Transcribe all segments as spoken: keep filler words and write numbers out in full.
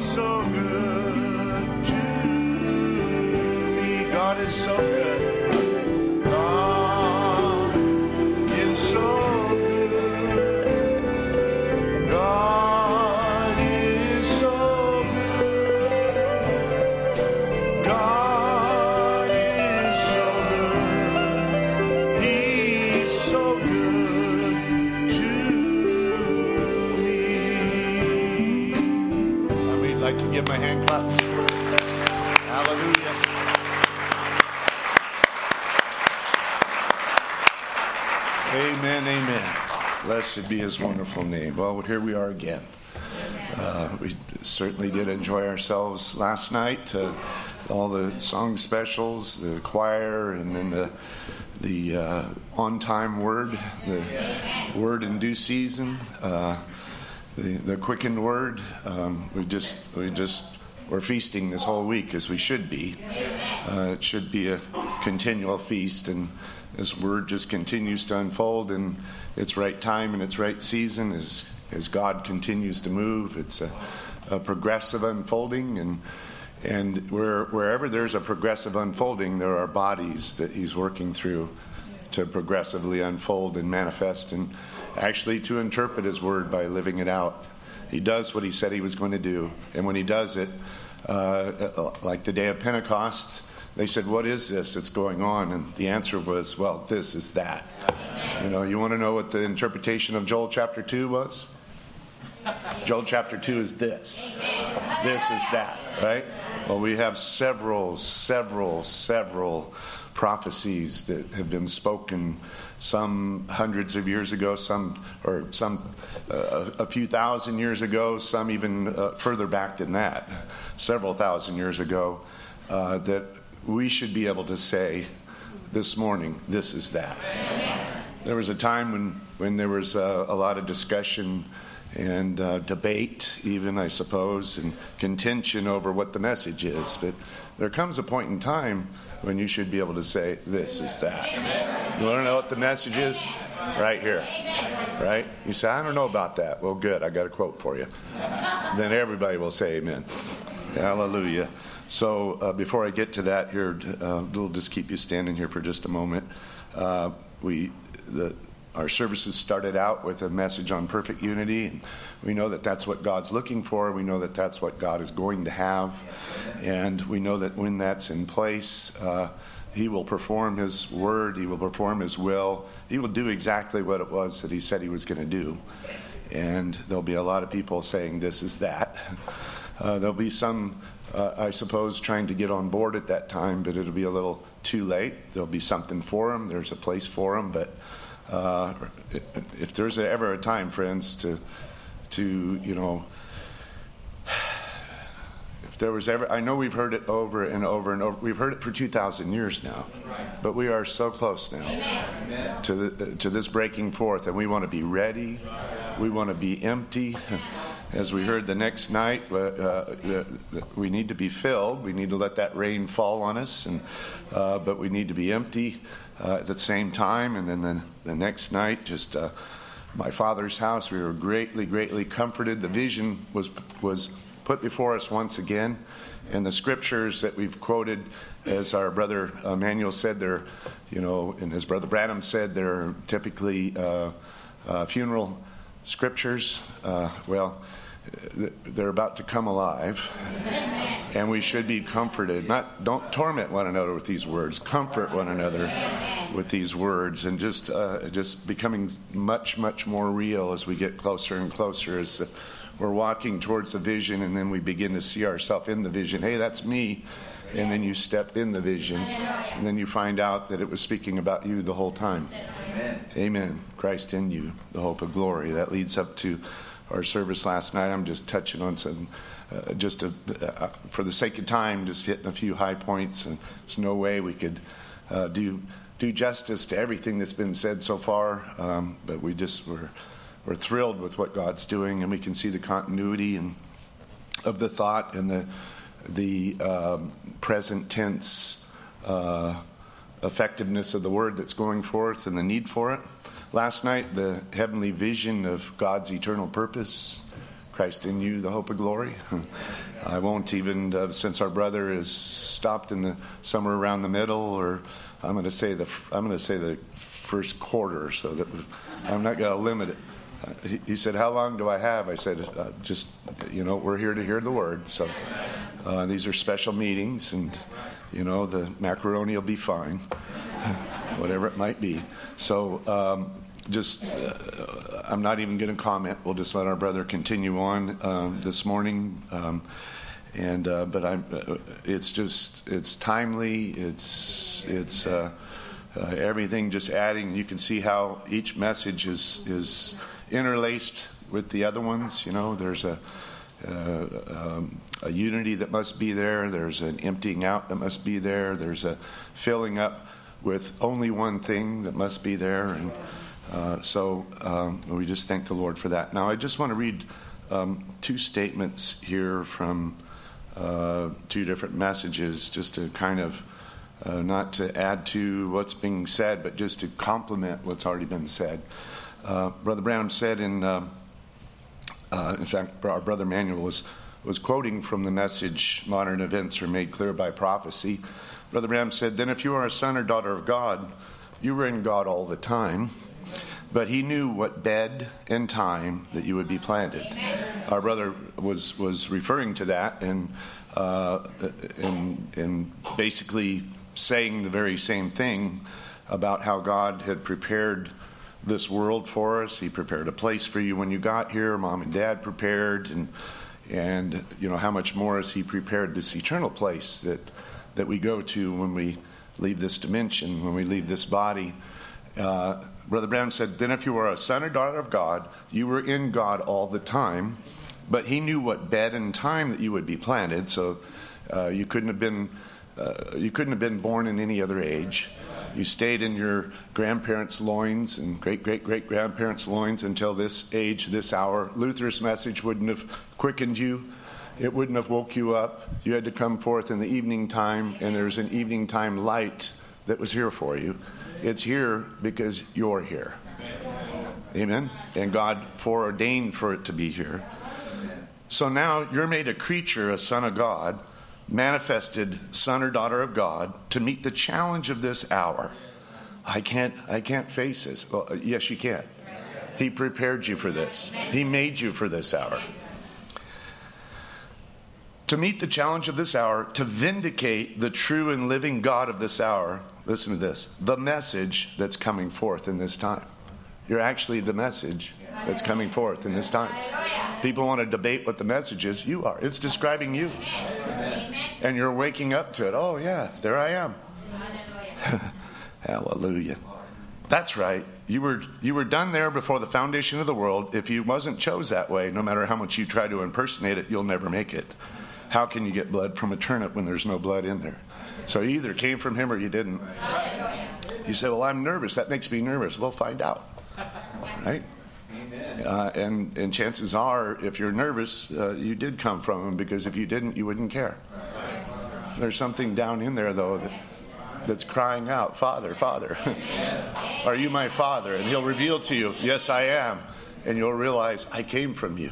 so good to me. God is so good. God is so good. God is so good. God is so good. He's so good to me. I would like to give my hand clap. Hallelujah. Amen, amen. Blessed be his wonderful name. Well, here we are again. Uh, we certainly did enjoy ourselves last night. Uh, all the song specials, the choir, and then the the uh, on-time word, the word in due season, uh, the the quickened word. Um, we just we just we're feasting this whole week as we should be. Uh, it should be a continual feast, and this word just continues to unfold in its right time and its right season as as God continues to move. It's a, a progressive unfolding, and and where, wherever there's a progressive unfolding, there are bodies that he's working through to progressively unfold and manifest, and actually to interpret his word by living it out. He does what he said he was going to do, and when he does it, uh, like the day of Pentecost, they said, "What is this that's going on?" And the answer was, "Well, this is that." You know, you want to know what the interpretation of Joel chapter two was? Joel chapter two is this. This is that, right? Well, we have several, several, several prophecies that have been spoken, some hundreds of years ago, some or some uh, a few thousand years ago, some even uh, further back than that, several thousand years ago, uh, that we should be able to say this morning, this is that. There was a time when, when there was uh, a lot of discussion and uh, debate, even, I suppose, and contention over what the message is. But there comes a point in time when you should be able to say, this is that. You want to know what the message is? Right here. Right? You say, I don't know about that. Well, good. I got a quote for you. Then everybody will say amen. Hallelujah. So uh, before I get to that here, uh, we'll just keep you standing here for just a moment. Uh, we the Our services started out with a message on perfect unity, and we know that that's what God's looking for. We know that that's what God is going to have, and we know that when that's in place, uh, he will perform his word, he will perform his will, he will do exactly what it was that he said he was going to do. And there'll be a lot of people saying this is that. Uh, there'll be some, uh, I suppose, trying to get on board at that time, but it'll be a little too late. There'll be something for them, there's a place for them, but Uh, if there's ever a time, friends, to, to you know, if there was ever, I know we've heard it over and over and over. We've heard it for two thousand years now, but we are so close now Amen. to the, to this breaking forth, and we want to be ready. We want to be empty. As we heard the next night, uh, uh, we need to be filled. We need to let that rain fall on us, and uh, but we need to be empty uh, at the same time. And then the, the next night, just uh, my Father's house, we were greatly, greatly comforted. The vision was was put before us once again, and the scriptures that we've quoted, as our brother Emmanuel said, they're, you know, and as Brother Branham said, they're typically uh, uh, funeral scriptures. Uh, well. They're about to come alive, and we should be comforted. Not don't torment one another with these words. Comfort one another with these words, and just uh, just becoming much much more real as we get closer and closer. As we're walking towards the vision, and then we begin to see ourselves in the vision. Hey, that's me. And then you step in the vision, and then you find out that it was speaking about you the whole time. Amen. Amen. Christ in you, the hope of glory. That leads up to our service last night. I'm just touching on some, uh, just to, uh, for the sake of time, just hitting a few high points. And there's no way we could uh, do do justice to everything that's been said so far. Um, but we just we're we're thrilled with what God's doing, and we can see the continuity and of the thought and the the um, present tense uh, effectiveness of the word that's going forth and the need for it. Last night, the heavenly vision of God's eternal purpose, Christ in you, the hope of glory. I won't even, uh, since our brother is stopped in the somewhere around the middle, or I'm going to say the I'm going to say the first quarter, so that I'm not going to limit it. Uh, he, he said, "How long do I have?" I said, uh, "Just, you know, we're here to hear the word. So uh, these are special meetings, and you know, the macaroni will be fine, whatever it might be." So um, just, uh, I'm not even going to comment. We'll just let our brother continue on uh, this morning. Um, and uh, but I'm. Uh, it's just, it's timely. It's it's uh, uh, everything just adding. You can see how each message is is interlaced with the other ones. You know, there's a uh, um, a unity that must be there. There's an emptying out that must be there. There's a filling up with only one thing that must be there. And uh, so um, we just thank the Lord for that. Now, I just want to read um, two statements here from uh, two different messages, just to kind of uh, not to add to what's being said, but just to complement what's already been said. Uh, Brother Brown said in, uh, uh, in fact, our brother Manuel was, was quoting from the message, "Modern events are made clear by prophecy." Brother Brown said, "Then if you are a son or daughter of God, you were in God all the time, but he knew what bed and time that you would be planted." Our brother was, was referring to that and, uh, and, and basically saying the very same thing about how God had prepared this world for us. He prepared a place for you when you got here. Mom and Dad prepared, and and you know, how much more has he prepared this eternal place that that we go to when we leave this dimension, when we leave this body. Uh, Brother Brown said, "Then if you were a son or daughter of God, you were in God all the time, but he knew what bed and time that you would be planted." So uh, you couldn't have been uh, you couldn't have been born in any other age. You stayed in your grandparents' loins and great-great-great-grandparents' loins until this age, this hour. Luther's message wouldn't have quickened you. It wouldn't have woke you up. You had to come forth in the evening time, and there's an evening time light that was here for you. It's here because you're here. Amen? And God foreordained for it to be here. So now you're made a creature, a son of God, manifested son or daughter of God, to meet the challenge of this hour. I can't I can't face this. Well, yes, you can. He prepared you for this. He made you for this hour. To meet the challenge of this hour, to vindicate the true and living God of this hour. Listen to this. The message that's coming forth in this time. You're actually the message that's coming forth in this time. People want to debate what the message is. You are. It's describing you. And you're waking up to it. Oh, yeah, there I am. Hallelujah. That's right. You were you were done there before the foundation of the world. If you wasn't chose that way, no matter how much you try to impersonate it, you'll never make it. How can you get blood from a turnip when there's no blood in there? So you either came from him or you didn't. You say, "Well, I'm nervous. That makes me nervous." We'll find out. Right? Uh, and, and chances are, if you're nervous, uh, you did come from him, because if you didn't, you wouldn't care. There's something down in there, though, that, that's crying out, "Father, Father, are you my Father?" And he'll reveal to you, "Yes, I am." And you'll realize, "I came from you.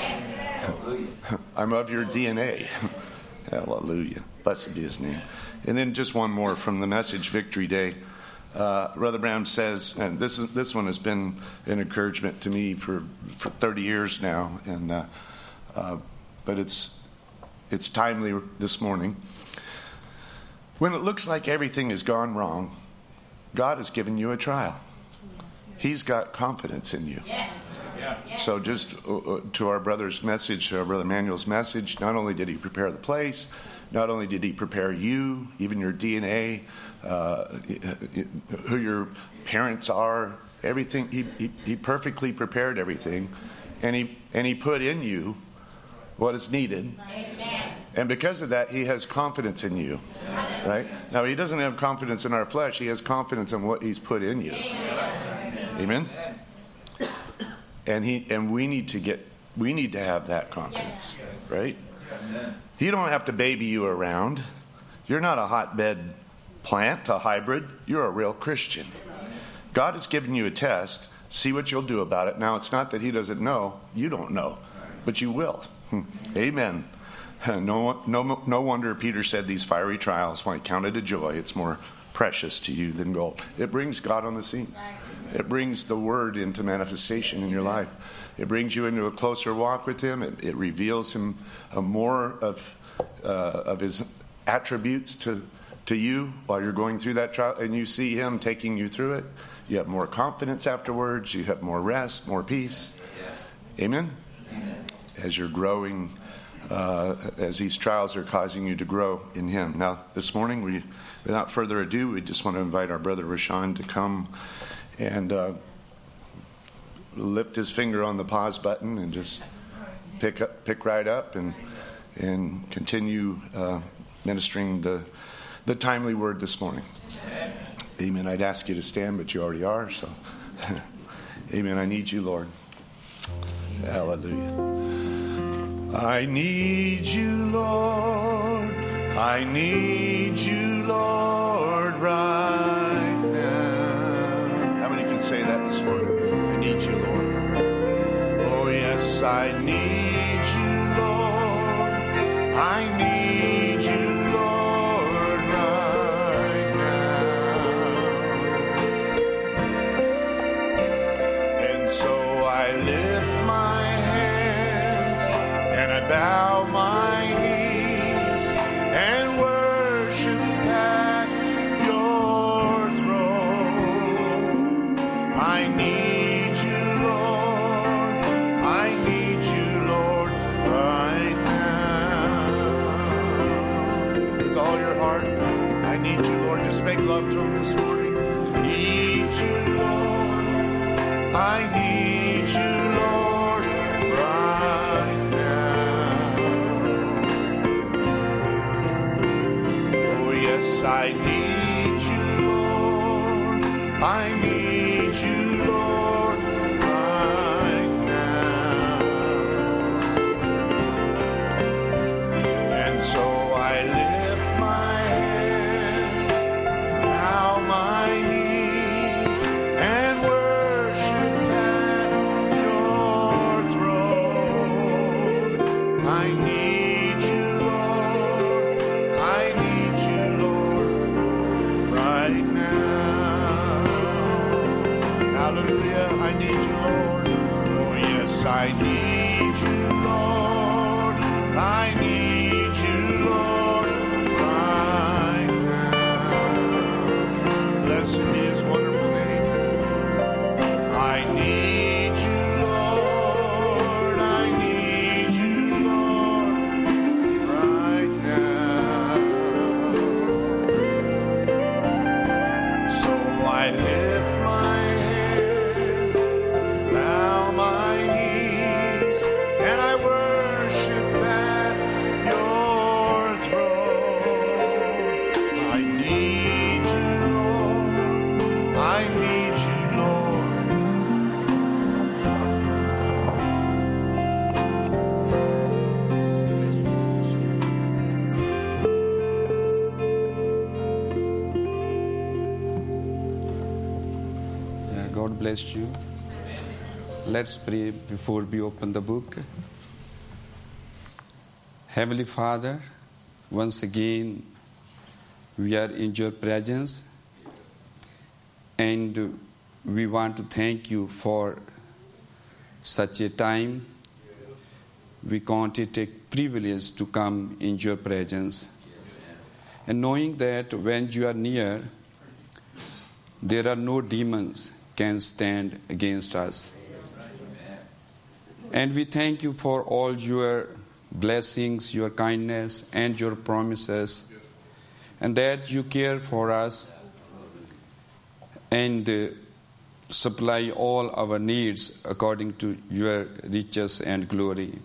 I'm of your D N A." Hallelujah. Blessed be his name. And then just one more from the message, Victory Day. Uh, Brother Brown says, and this is, this one has been an encouragement to me for, for thirty years now, and uh, uh, but it's it's timely this morning. When it looks like everything has gone wrong, God has given you a trial. He's got confidence in you. Yes. So just uh, to our brother's message, to our brother Manuel's message, not only did he prepare the place, not only did he prepare you, even your D N A, uh, who your parents are, everything. He, he he perfectly prepared everything, and he and he put in you what is needed. Amen. And because of that, he has confidence in you. Right? Now, he doesn't have confidence in our flesh. He has confidence in what he's put in you. Amen. Amen? And he and we need to get we need to have that confidence, right? He don't have to baby you around. You're not a hotbed plant, a hybrid. You're a real Christian. God has given you a test. See what you'll do about it. Now, it's not that he doesn't know. You don't know, but you will. Amen. No, no, no wonder Peter said these fiery trials, when I counted a joy, it's more precious to you than gold. It brings God on the scene. It brings the Word into manifestation in your life. It brings you into a closer walk with Him. It, it reveals Him uh, more of uh, of His attributes to to you while you're going through that trial, and you see Him taking you through it. You have more confidence afterwards. You have more rest, more peace. Amen? Amen. As you're growing, uh, as these trials are causing you to grow in Him. Now, this morning, we, without further ado, we just want to invite our brother Rashawn to come and uh, lift his finger on the pause button and just pick up, pick right up, and and continue uh, ministering the the timely word this morning. Amen. I'd ask you to stand, but you already are. So, amen. I need you, Lord. Hallelujah. I need you, Lord. I need you, Lord, right now. How many can say that this morning? I need you, Lord. Oh, yes, I need you, Lord. I need you, Lord, right now. And so I lift my hands and I bow my knees and worship at your throne. I need you, Lord. I need you, Lord, right now. With all your heart, I need you, Lord. Just make love to Him this morning. Need you, Lord. I need you, Lord, right now. Oh, yes, I need you, Lord. I need you, Lord, right now. And so I lift my hands, bow my knees, and worship at your throne. I need you, Lord. I need you, Lord, right now. Hallelujah. I need you, Lord. Oh, yes, I need you, Lord. I need you, Lord, right now. Blessed be His wonderful name. I need you, Lord. I need you, Lord, right now. So I lift my hands, bow my knees, and I worship at your throne. I need you, Lord. I need you, Lord. Yeah, God bless you. Let's pray before we open the book. Heavenly Father, once again, we are in your presence, and we want to thank you for such a time. We count it a privilege to come in your presence. And knowing that when you are near, there are no demons can stand against us. And we thank you for all your blessings, your kindness, and your promises, and that you care for us and uh, supply all our needs according to your riches and glory.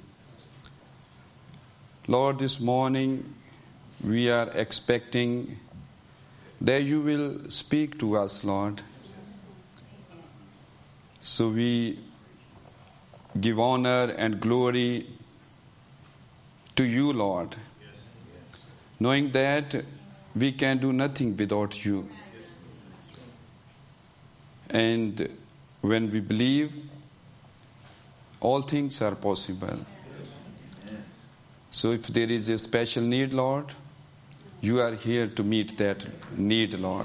Lord, this morning we are expecting that you will speak to us, Lord. So we give honor and glory to you, Lord, knowing that we can do nothing without you. And when we believe, all things are possible. So if there is a special need, Lord, you are here to meet that need, Lord.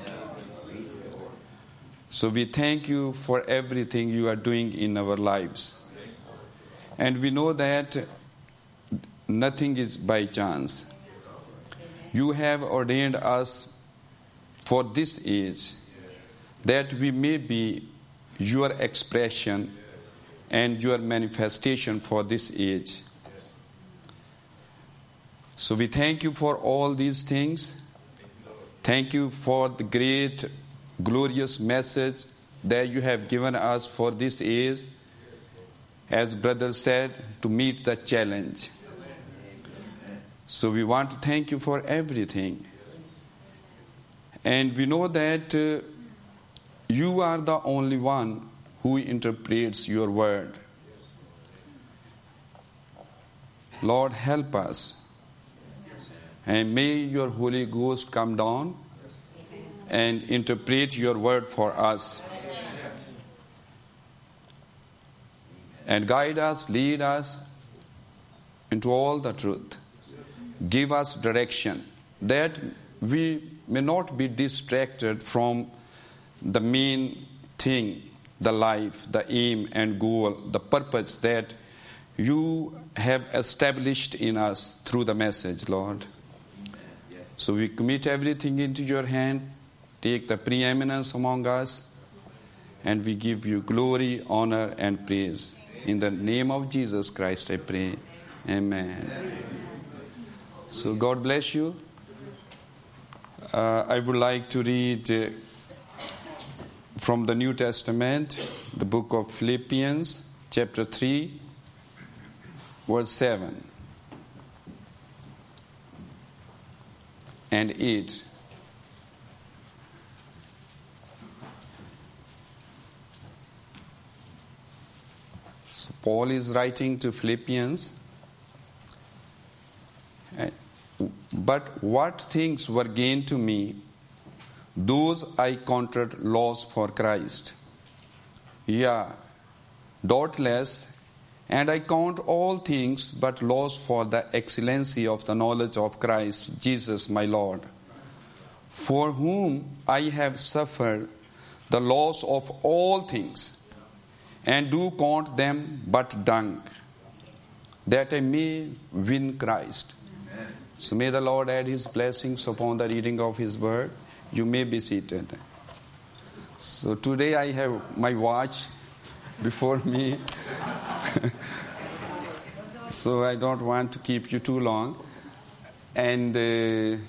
So we thank you for everything you are doing in our lives. And we know that nothing is by chance. You have ordained us for this age, that we may be your expression and your manifestation for this age. So we thank you for all these things. Thank you for the great, glorious message that you have given us for this age, as brother said, to meet the challenge. So we want to thank you for everything. And we know that uh, you are the only one who interprets your word. Lord, help us. And may your Holy Ghost come down and interpret your word for us. And guide us, lead us into all the truth. Give us direction, that we may not be distracted from the main thing, the life, the aim and goal, the purpose that you have established in us through the message, Lord. So we commit everything into your hand. Take the preeminence among us, and we give you glory, honor, and praise. In the name of Jesus Christ, I pray. Amen. So God bless you. Uh, I would like to read uh, from the New Testament, the book of Philippians, chapter three, verse seven and eight. So Paul is writing to Philippians. But what things were gained to me, those I counted loss for Christ. Yeah, doubtless, and I count all things but loss for the excellency of the knowledge of Christ Jesus my Lord, for whom I have suffered the loss of all things, and do count them but dung, that I may win Christ. So may the Lord add his blessings upon the reading of his word. You may be seated. So today I have my watch before me. So I don't want to keep you too long. And uh,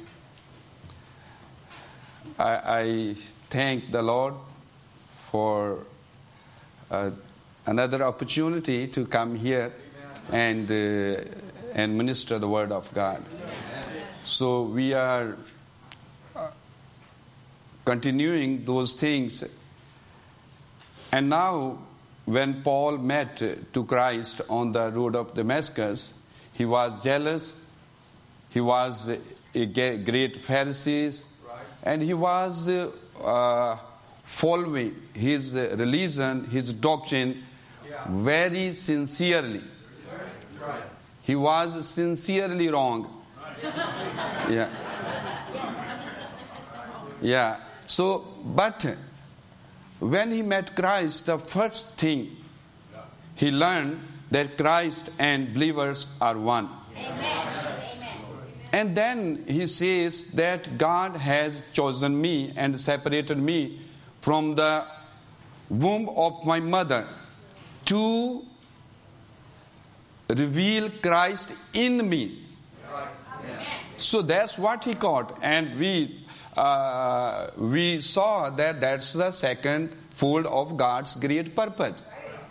I, I thank the Lord for uh, another opportunity to come here and uh, and minister the word of God. So we are uh, continuing those things. And now, when Paul met to Christ on the road of Damascus, he was jealous. He was a great Pharisee, and he was uh, following his religion, his doctrine, very sincerely. He was sincerely wrong. Yeah. Yeah. So, but when he met Christ, the first thing he learned that Christ and believers are one. Amen. And then he says that God has chosen me and separated me from the womb of my mother to reveal Christ in me. So that's what he caught, and we uh, we saw that that's the second fold of God's great purpose.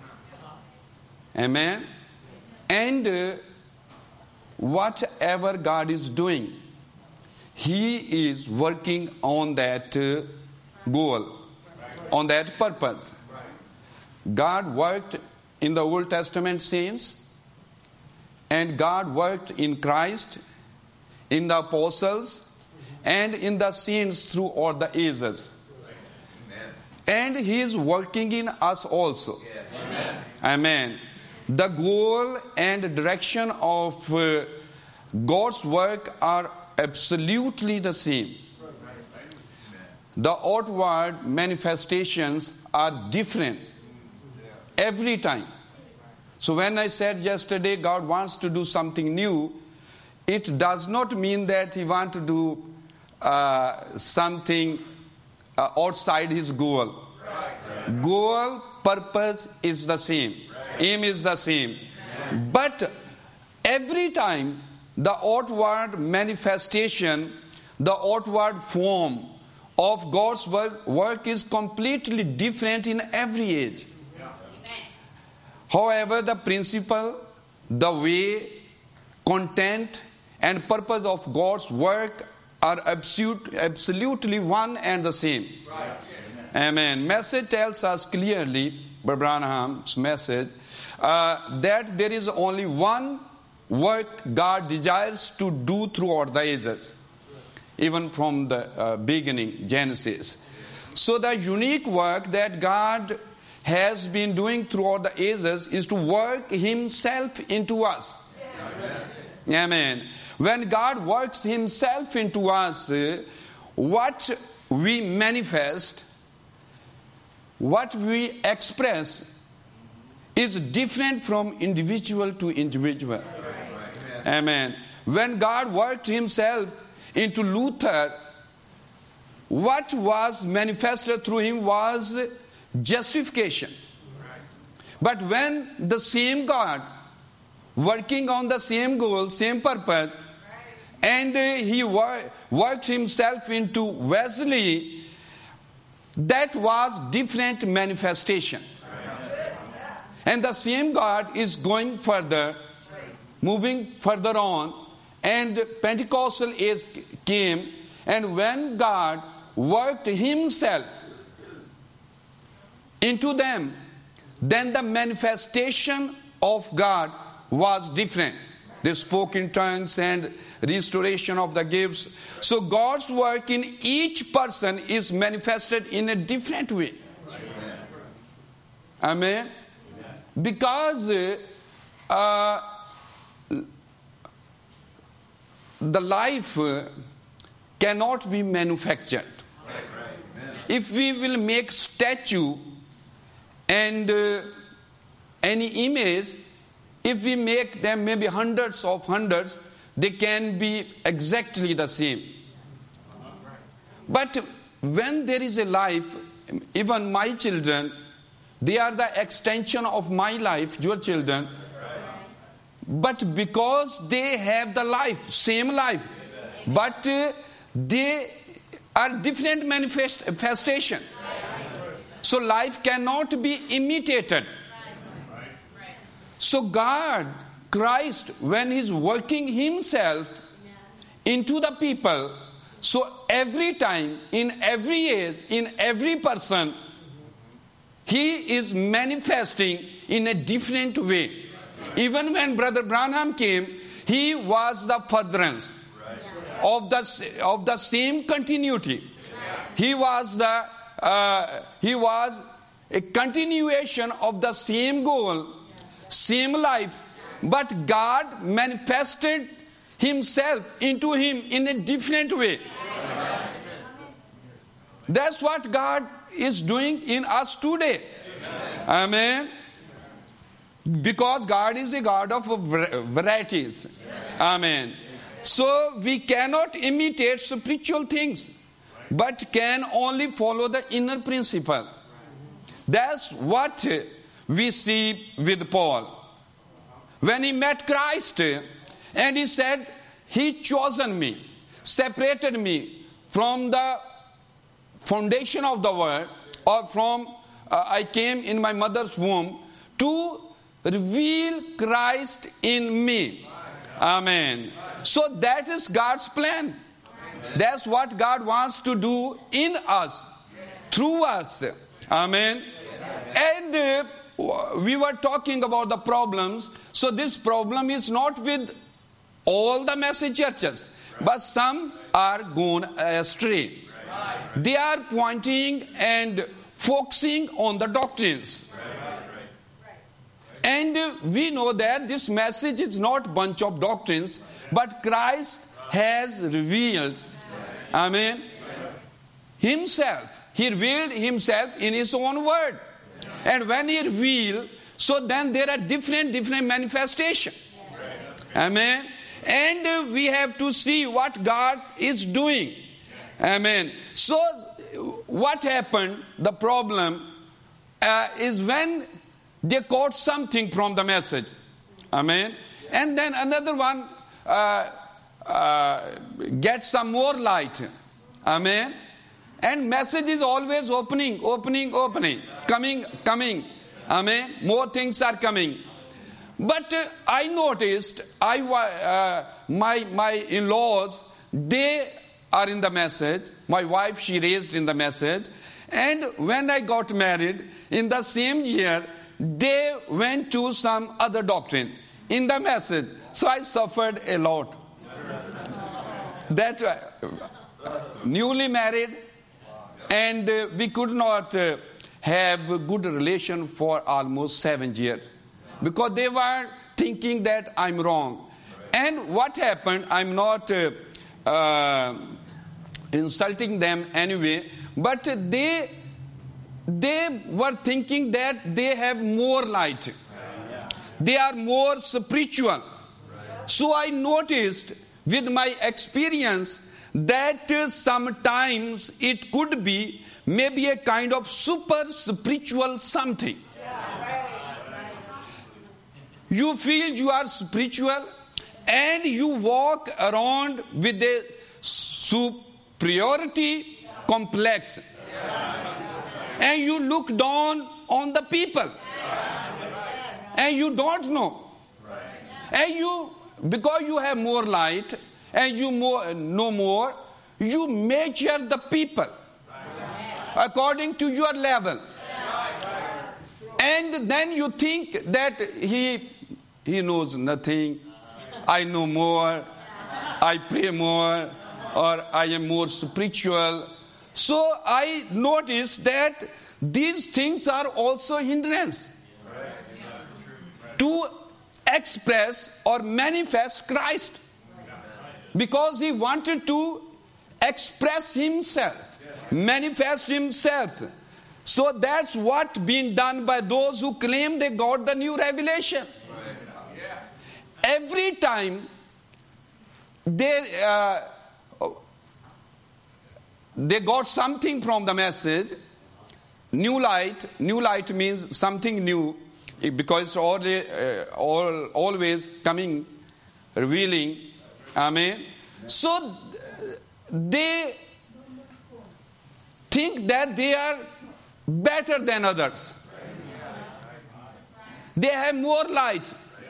Amen. And uh, whatever God is doing, he is working on that uh, goal, on that purpose. God worked in the Old Testament saints, and God worked in Christ, in the apostles, and in the saints through all the ages. Amen. And he is working in us also. Yes. Amen. Amen. The goal and direction of uh, God's work are absolutely the same. The outward manifestations are different every time. So when I said yesterday God wants to do something new, it does not mean that He wants to do uh, something uh, outside His goal. Right. Goal, purpose is the same. Right. Aim is the same. Right. But every time the outward manifestation, the outward form of God's work, work is completely different in every age. Yeah. However, the principle, the way, content, and purpose of God's work are absolute, absolutely one and the same. Right. Amen. Message tells us clearly, Brother Branham's message, uh, that there is only one work God desires to do throughout the ages, even from the uh, beginning, Genesis. So the unique work that God has been doing throughout the ages is to work Himself into us. Amen. Amen. When God works Himself into us, uh, what we manifest, what we express is different from individual to individual. Amen. When God worked Himself into Luther, what was manifested through him was justification. But when the same God, working on the same goal, same purpose, and uh, He wor- worked Himself into Wesley, that was different manifestation. And the same God is going further, moving further on, and Pentecostal age came, and when God worked Himself into them, then the manifestation of God was different. They spoke in tongues and restoration of the gifts. So God's work in each person is manifested in a different way. Amen. Amen. Because uh, the life cannot be manufactured. If we will make statue and uh, any image, if we make them maybe hundreds of hundreds, they can be exactly the same. But when there is a life, even my children, they are the extension of my life, your children. But because they have the life, same life, but uh, they are different manifestation. So life cannot be imitated. So God, Christ, when He's working Himself into the people, so every time, in every age, in every person, He is manifesting in a different way. Even when Brother Branham came, he was the furtherance of the, of the same continuity. He was the uh, he was a continuation of the same goal, same life, but God manifested Himself into him in a different way. That's what God is doing in us today. Amen. Because God is a God of varieties. Amen. So we cannot imitate spiritual things, but can only follow the inner principle. That's what we see with Paul. When he met Christ and he said, He chosen me, separated me from the foundation of the world, or from uh, I came in my mother's womb to reveal Christ in me. Amen. So that is God's plan. That's what God wants to do in us, through us. Amen. And uh, we were talking about the problems. So this problem is not with all the message churches, but some are gone astray. They are pointing and focusing on the doctrines. And uh, we know that this message is not bunch of doctrines, but Christ has revealed, amen, himself. He revealed himself in his own word. And when he revealed, so then there are different, different manifestations. Amen. And uh, we have to see what God is doing. Amen. So what happened, the problem uh, is when they caught something from the message. Amen. And then another one uh, uh, gets some more light. Amen. And message is always opening, opening, opening, coming, coming. Amen. More things are coming. But uh, I noticed, I uh, my my in-laws, they are in the message. My wife, she raised in the message. And when I got married, in the same year, they went to some other doctrine in the message. So I suffered a lot. That uh, newly married, and uh, we could not uh, have a good relation for almost seven years. Because they were thinking that I'm wrong. And what happened, I'm not uh, uh, insulting them anyway, but they, they were thinking that they have more light. They are more spiritual. So I noticed with my experience that uh, sometimes it could be maybe a kind of super spiritual something. You feel you are spiritual and you walk around with a superiority complex. And you look down on the people. And you don't know. And you, because you have more light and you more, know more, you measure the people according to your level. And then you think that he he knows nothing, I know more, I pray more, or I am more spiritual. So I noticed that these things are also hindrance to express or manifest Christ. Because he wanted to express himself, manifest himself. So that's what being done by those who claim they got the new revelation. Every time they uh, they got something from the message, new light. New light means something new, because it's all, uh, all always coming, revealing. Amen. So they think that they are better than others. They have more light.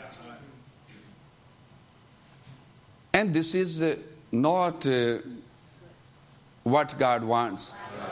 And this is uh, not uh, what God wants.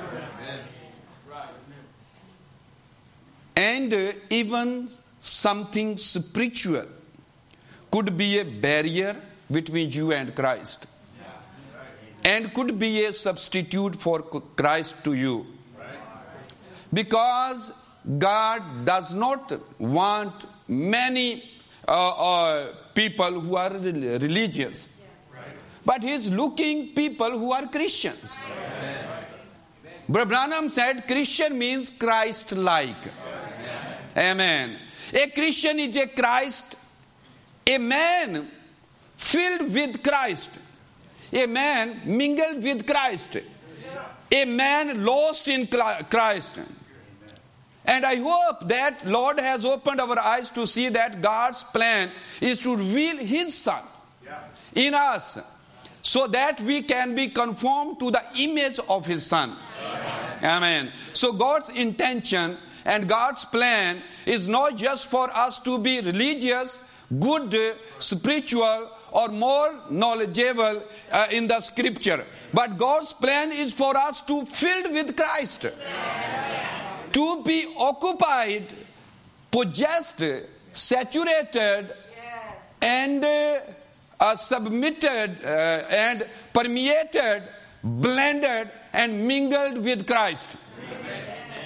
And uh, even something spiritual could be a barrier between you and Christ. And could be a substitute for Christ to you. Because God does not want many uh, uh, people who are religious. But he is looking people who are Christians. Brother Branham said Christian means Christ-like. Amen. A Christian is a Christ, a man filled with Christ. A man mingled with Christ. A man lost in Christ. And I hope that Lord has opened our eyes to see that God's plan is to reveal his Son in us, so that we can be conformed to the image of his Son. Amen. Amen. So God's intention and God's plan is not just for us to be religious, good, spiritual, or more knowledgeable uh, in the scripture. But God's plan is for us to filled with Christ. Amen. To be occupied, possessed, saturated, yes. and uh, uh, submitted uh, and permeated, blended and mingled with Christ. Amen.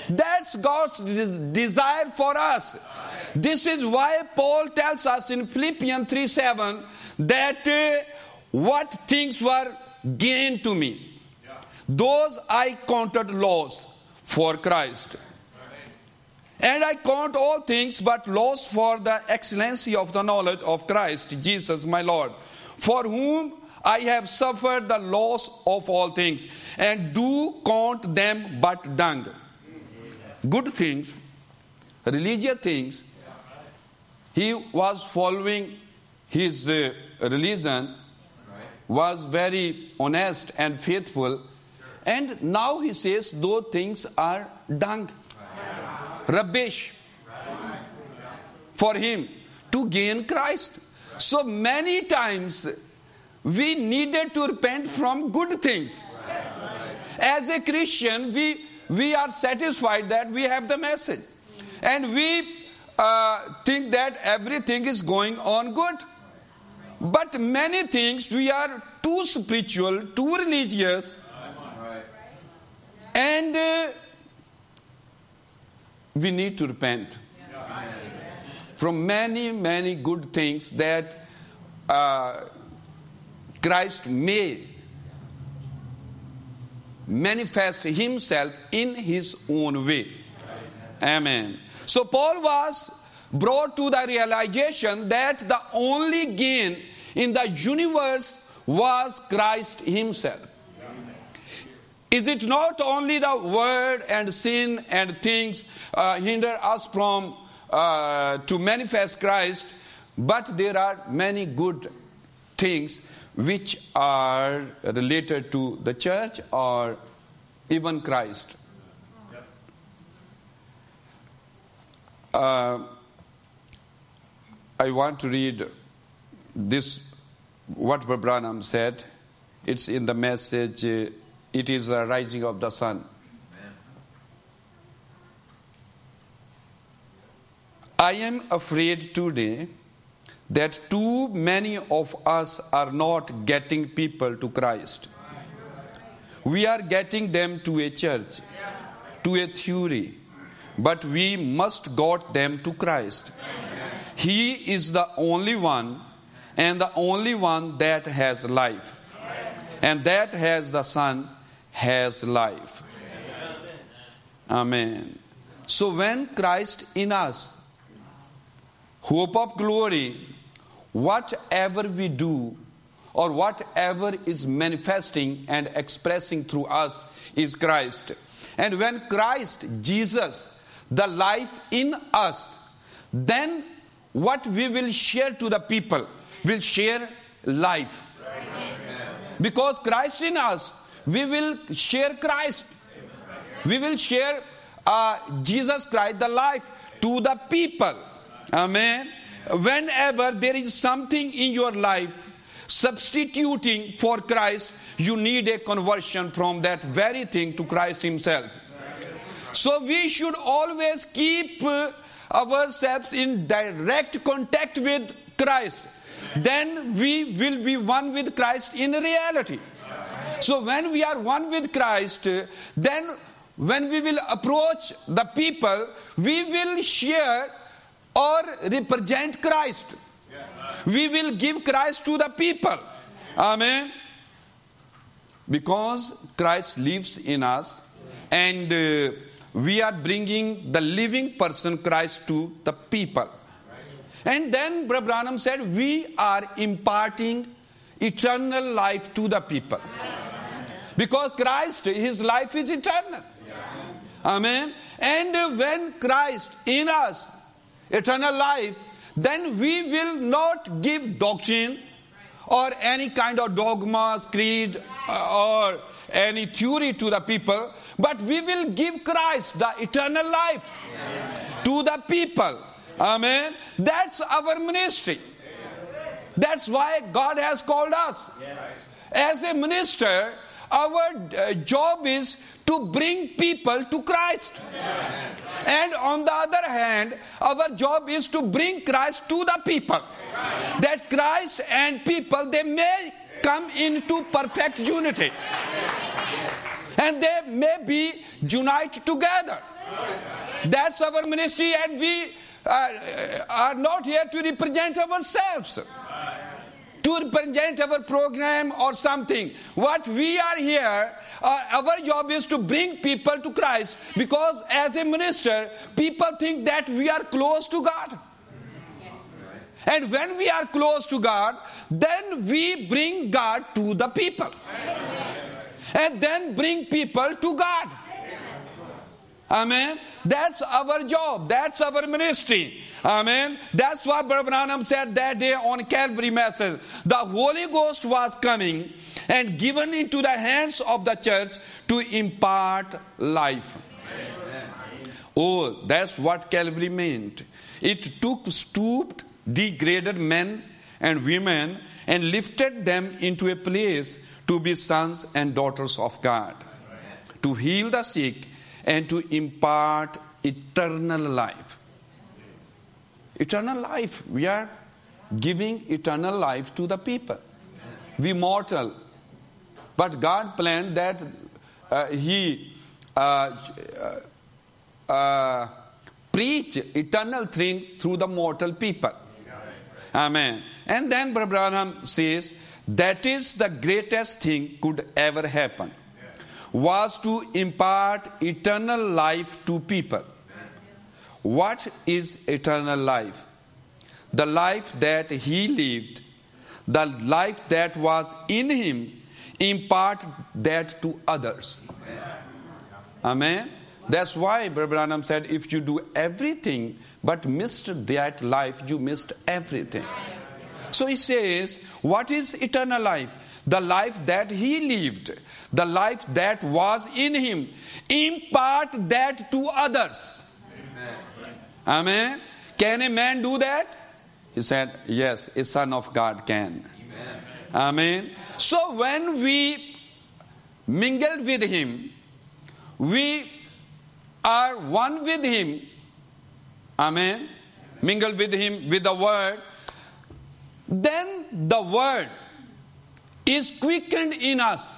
That's God's des- desire for us. This is why Paul tells us in Philippians three seven that uh, what things were gained to me, those I counted loss for Christ. And I count all things but loss for the excellency of the knowledge of Christ Jesus my Lord, for whom I have suffered the loss of all things, and do count them but dung. Good things, religious things. He was following his uh, religion, was very honest and faithful, and now he says those things are dung, rubbish for him to gain Christ. So many times we needed to repent from good things. As a Christian, we we are satisfied that we have the message, and we uh, think that everything is going on good. But many things we are too spiritual, too religious, and uh, we need to repent from many, many good things that uh, Christ may manifest himself in his own way. Amen. So Paul was brought to the realization that the only gain in the universe was Christ himself. Is it not only the word and sin and things uh, hinder us from uh, to manifest Christ, but there are many good things which are related to the church or even Christ. Uh, I want to read this, what Brother Branham said. It's in the message, uh, it is the rising of the sun. Amen. I am afraid today that too many of us are not getting people to Christ. We are getting them to a church, to a theory, but we must get them to Christ. He is the only one, and the only one that has life. And that has the Son has life. Amen. So when Christ in us, hope of glory, whatever we do or whatever is manifesting and expressing through us is Christ. And when Christ, Jesus, the life in us, then what we will share to the people will share life. Because Christ in us, we will share Christ. We will share uh, Jesus Christ, the life, to the people. Amen. Whenever there is something in your life substituting for Christ, you need a conversion from that very thing to Christ himself. So we should always keep uh, ourselves in direct contact with Christ. Then we will be one with Christ in reality. So when we are one with Christ, uh, then when we will approach the people, we will share or represent Christ. We will give Christ to the people. Amen. Because Christ lives in us, and uh, we are bringing the living person Christ to the people. And then Brother Branham said, we are imparting eternal life to the people. Because Christ, his life is eternal. Amen. And when Christ in us, eternal life, then we will not give doctrine or any kind of dogmas, creed, or any theory to the people, but we will give Christ, the eternal life, to the people. Amen. That's our ministry. That's why God has called us. As a minister, our uh, job is to bring people to Christ. And on the other hand, our job is to bring Christ to the people. That Christ and people, they may come into perfect unity. And they may be united together. That's our ministry, and we uh, are not here to represent ourselves, to represent our program or something. What we are here, uh, our job is to bring people to Christ, because as a minister, people think that we are close to God. And when we are close to God, then we bring God to the people. And then bring people to God. Amen. That's our job. That's our ministry. Amen. That's what Brother Branham said that day on Calvary message. The Holy Ghost was coming and given into the hands of the church to impart life. Amen. Oh, that's what Calvary meant. It took stooped, degraded men and women and lifted them into a place to be sons and daughters of God, to heal the sick and to impart eternal life. Eternal life. We are giving eternal life to the people. We mortal. But God planned that uh, He uh, uh, uh, preach eternal things through the mortal people. Amen. And then Brother Branham says, that is the greatest thing could ever happen, was to impart eternal life to people. What is eternal life? The life that He lived, the life that was in Him, impart that to others. Amen. That's why Brother Branham said, if you do everything but missed that life, you missed everything. So he says, what is eternal life? The life that He lived, the life that was in Him, impart that to others. Amen. Amen. Can a man do that? He said, yes, a son of God can. Amen. Amen. So when we mingle with Him, we are one with Him. Amen. Mingle with Him with the Word. Then the Word is quickened in us.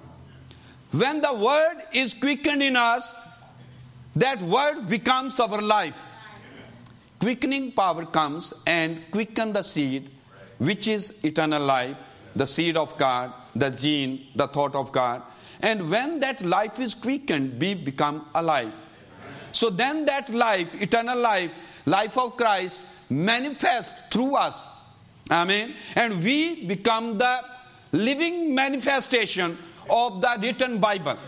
When the Word is quickened in us, that Word becomes our life. Quickening power comes and quicken the seed, which is eternal life, the seed of God, the gene, the thought of God. And when that life is quickened, we become alive. So then that life, eternal life, life of Christ, manifests through us. Amen. And we become the living manifestation of the written Bible.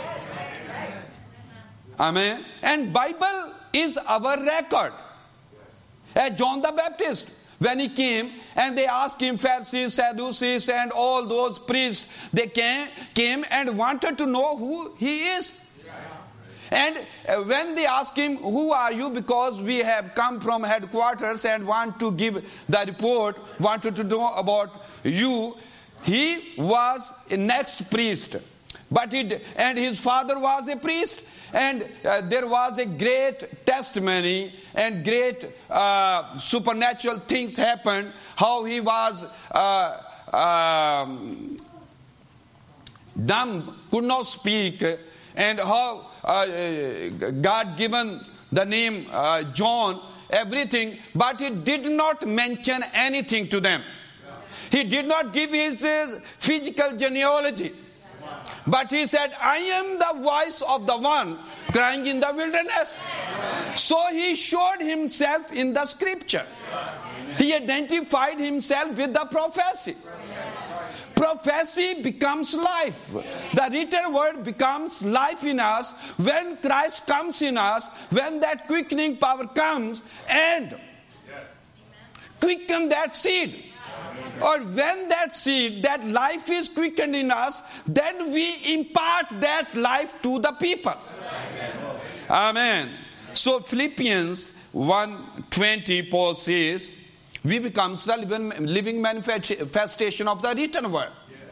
Amen. And Bible is our record. As John the Baptist, when he came and they asked him, Pharisees, Sadducees and all those priests, they came, came and wanted to know who he is. And when they asked him, who are you? Because we have come from headquarters and want to give the report, wanted to know about you. He was a next priest. But it, and his father was a priest. And uh, there was a great testimony and great uh, supernatural things happened. How he was uh, um, dumb, could not speak. And how uh, God given the name uh, John, everything. But he did not mention anything to them. He did not give his uh, physical genealogy. But he said, I am the voice of the one crying in the wilderness. So he showed himself in the scripture. He identified himself with the prophecy. Prophecy becomes life. The written word becomes life in us when Christ comes in us, when that quickening power comes and quicken that seed. Or when that seed, that life is quickened in us, then we impart that life to the people. Amen. So Philippians one twenty, Paul says, we become the living, living manifestation of the written word.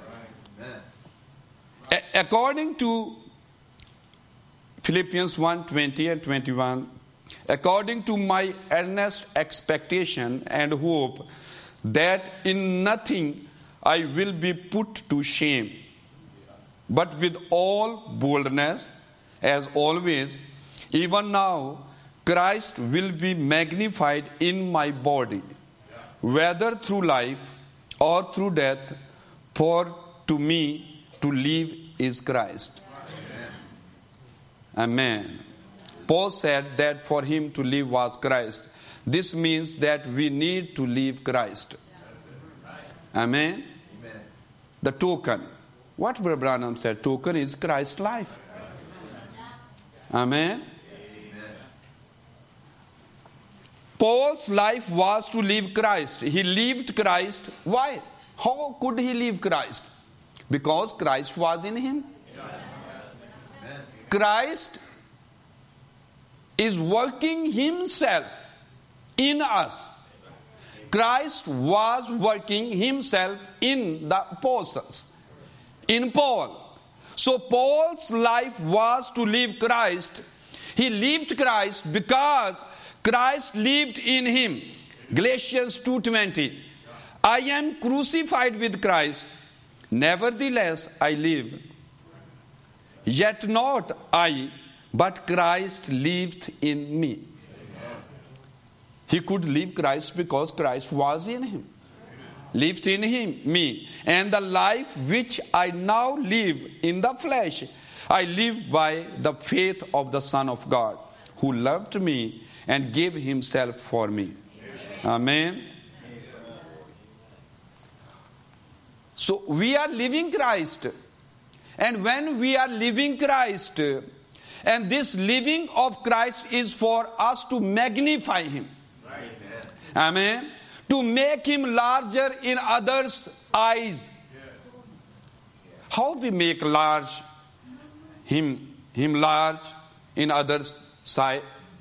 A- according to Philippians one twenty and twenty-one, according to my earnest expectation and hope, that in nothing I will be put to shame, but with all boldness, as always, Even now, Christ will be magnified in my body, whether through life or through death, for to me to live is Christ. Amen. Amen. Paul said that for him to live was Christ. This means that we need to live Christ. Amen. Amen. The token. What Brother Branham said, token is Christ's life. Amen. Paul's life was to live Christ. He lived Christ. Why? How could he live Christ? Because Christ was in him. Christ is working himself in us. Christ was working himself in the apostles, in Paul. So Paul's life was to live Christ. He lived Christ because Christ lived in him. Galatians two twenty. I am crucified with Christ. Nevertheless I live. Yet not I, but Christ lived in me. He could live Christ because Christ was in him. Lived in him, me. And the life which I now live in the flesh, I live by the faith of the Son of God, who loved me and gave himself for me. Amen. Amen. So we are living Christ. And when we are living Christ, and this living of Christ is for us to magnify him. Amen. Amen. To make him larger in others' eyes. How we make large him, him large in others' sight,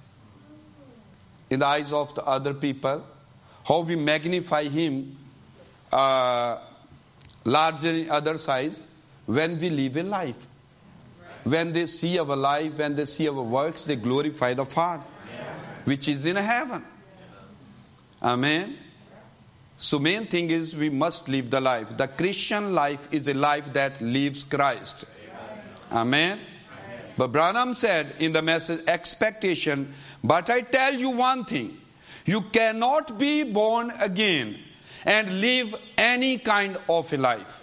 in the eyes of the other people? How we magnify him uh, larger in others' eyes? When we live a life. When they see our life, when they see our works, they glorify the Father, which is in heaven. Amen. So main thing is we must live the life. The Christian life is a life that lives Christ. Amen. But Branham said in the message, expectation, but I tell you one thing, you cannot be born again and live any kind of a life.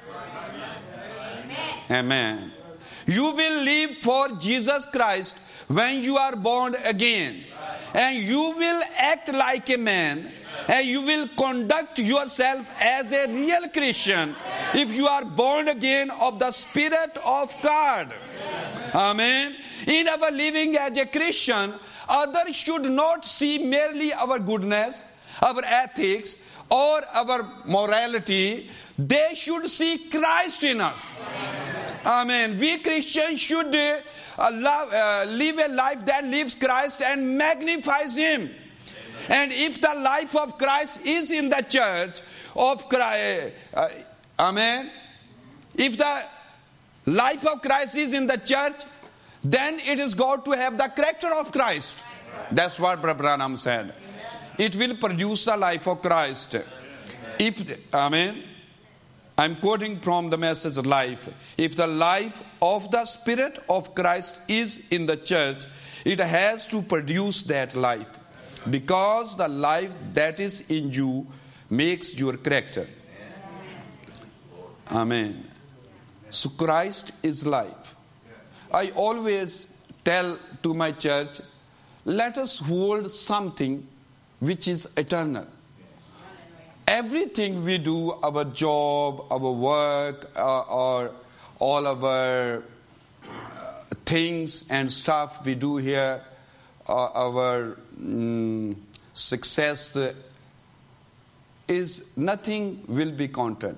Amen. You will live for Jesus Christ when you are born again. And you will act like a man. And you will conduct yourself as a real Christian if you are born again of the Spirit of God. Amen. In our living as a Christian, others should not see merely our goodness, our ethics, or our morality. They should see Christ in us. Amen. We Christians should uh, love, uh, live a life that lives Christ and magnifies him. Amen. And if the life of Christ is in the church of Christ, uh, amen. If the life of Christ is in the church, then it is got to have the character of Christ. That's what Brother Branham said. It will produce the life of Christ. If, amen. I'm quoting from the message life. If the life of the Spirit of Christ is in the church, it has to produce that life. Because the life that is in you makes your character. Amen. So Christ is life. I always tell to my church, let us hold something which is eternal. Everything we do, our job, our work, uh, or all our uh, things and stuff we do here, uh, our um, success uh, is nothing will be counted.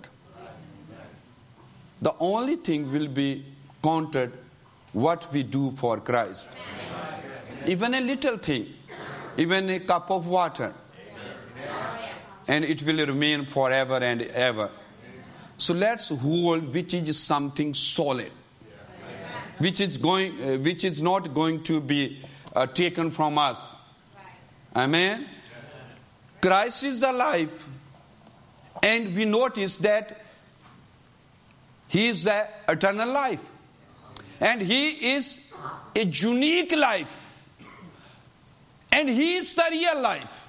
The only thing will be counted what we do for Christ. Even a little thing, even a cup of water. And it will remain forever and ever. So let's hold which is something solid, which is going, uh, which is not going to be uh, taken from us. Amen. Christ is the life, and we notice that he is the eternal life, and he is a unique life. And He is the real life.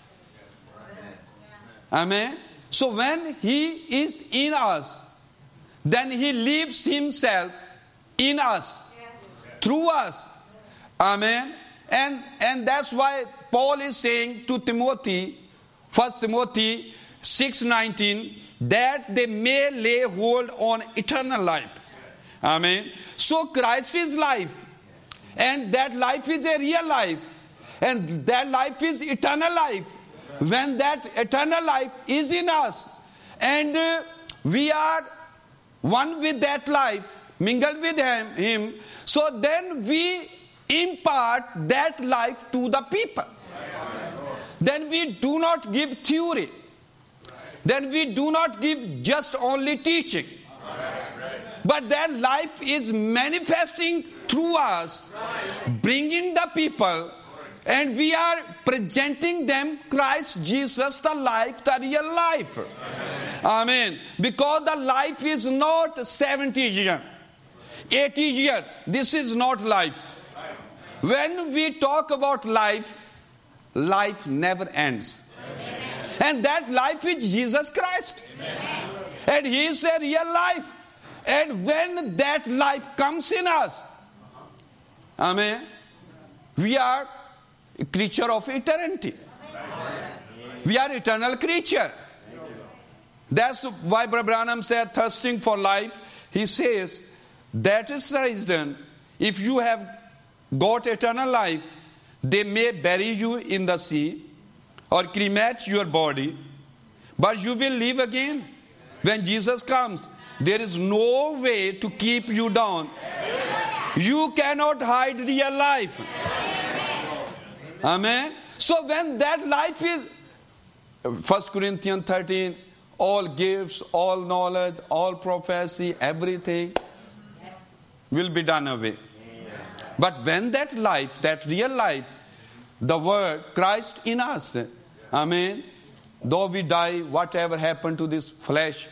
Amen. So when He is in us, then He lives Himself in us, through us. Amen. And, and that's why Paul is saying to Timothy, First Timothy six nineteen, that they may lay hold on eternal life. Amen. So Christ is life. And that life is a real life. And that life is eternal life. When that eternal life is in us, and uh, we are one with that life, mingled with him, him, so then we impart that life to the people. Then we do not give theory. Then we do not give just only teaching. But that life is manifesting through us, bringing the people, and we are presenting them Christ Jesus, the life, the real life. Amen. Because the life is not seventy years, eighty years. This is not life. When we talk about life, life never ends. And that life is Jesus Christ. And He is a real life. And when that life comes in us, amen, we are a creature of eternity. We are eternal creature. That's why Brother Branham said, thirsting for life. He says, that is the reason, if you have got eternal life, they may bury you in the sea or cremate your body, but you will live again. When Jesus comes, there is no way to keep you down. You cannot hide real life. Amen. So when that life is, First Corinthians thirteen, all gifts, all knowledge, all prophecy, everything will be done away. But when that life, that real life, the word, Christ in us, amen, though we die, whatever happened to this flesh,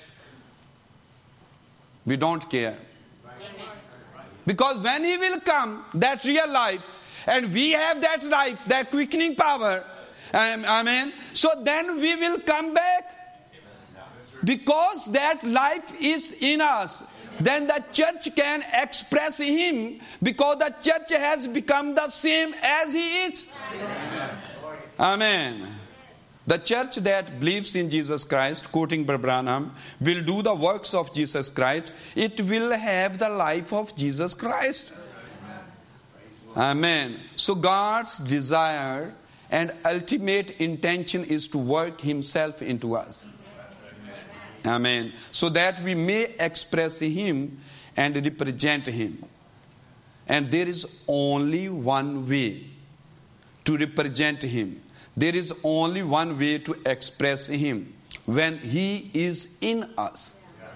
we don't care. Because when He will come, that real life, and we have that life, that quickening power, um, amen, so then we will come back. Because that life is in us, then the church can express Him, because the church has become the same as He is. Amen. The church that believes in Jesus Christ, quoting Brother Branham, will do the works of Jesus Christ. It will have the life of Jesus Christ. Amen. So God's desire and ultimate intention is to work Himself into us. Amen. So that we may express Him and represent Him. And there is only one way to represent Him. There is only one way to express Him, when He is in us.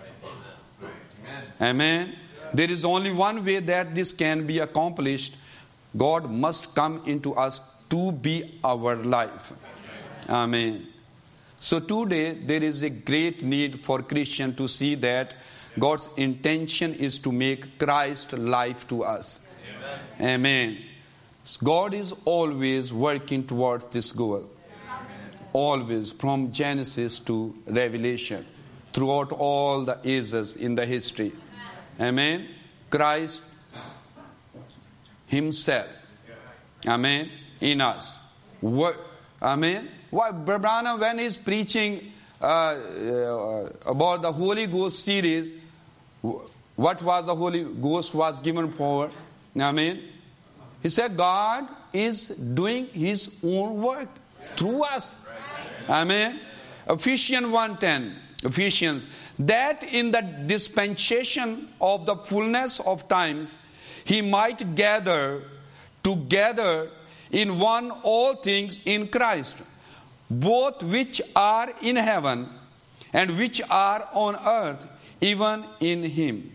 Amen. There is only one way that this can be accomplished. God must come into us to be our life. Amen. So today there is a great need for Christians to see that God's intention is to make Christ life to us. Amen. Amen. God is always working towards this goal. Always, from Genesis to Revelation, throughout all the ages in the history. Amen. Christ Himself, amen, in us. What, amen. Why, Brother Branham, when he's preaching uh, uh, about the Holy Ghost series, what was the Holy Ghost was given for? Amen. He said God is doing His own work through us. Amen. Ephesians one ten. Ephesians. That in the dispensation of the fullness of times, He might gather together in one all things in Christ, both which are in heaven and which are on earth, even in Him.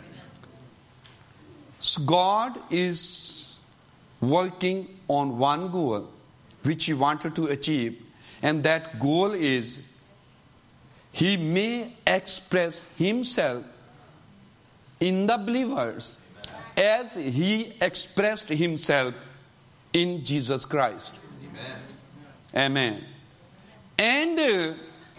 So God is working on one goal which He wanted to achieve, and that goal is He may express Himself in the believers as He expressed Himself in Jesus Christ. Amen. And uh,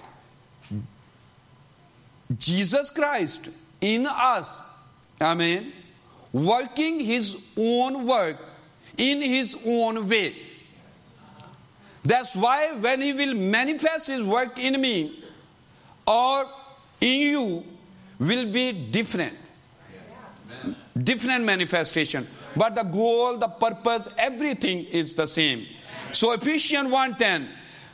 Jesus Christ in us, amen, working his own work in his own way. That's why when he will manifest his work in me or in you will be different. Yes. Different manifestation. But the goal, the purpose, everything is the same. So Ephesians one ten,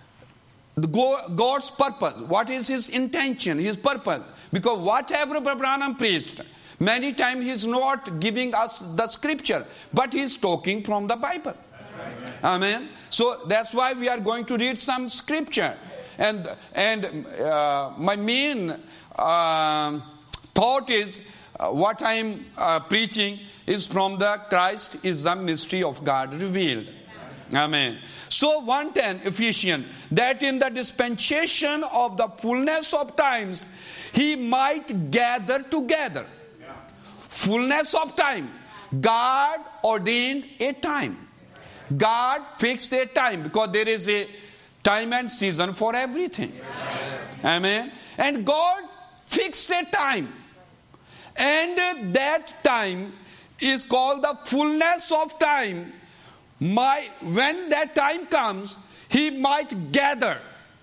God's purpose. What is his intention, his purpose? Because whatever Branham preached, many times he's not giving us the scripture, but he's talking from the Bible. Right. Amen. So that's why we are going to read some scripture. And and uh, my main uh, thought is uh, what I'm uh, preaching is from the Christ is the mystery of God revealed. Amen. So one ten Ephesians, that in the dispensation of the fullness of times he might gather together. Yeah. Fullness of time. God ordained a time. God fixed a time because there is a time and season for everything. Yeah. Amen. And God fixed a time. And that time is called the fullness of time. My, when that time comes, he might gather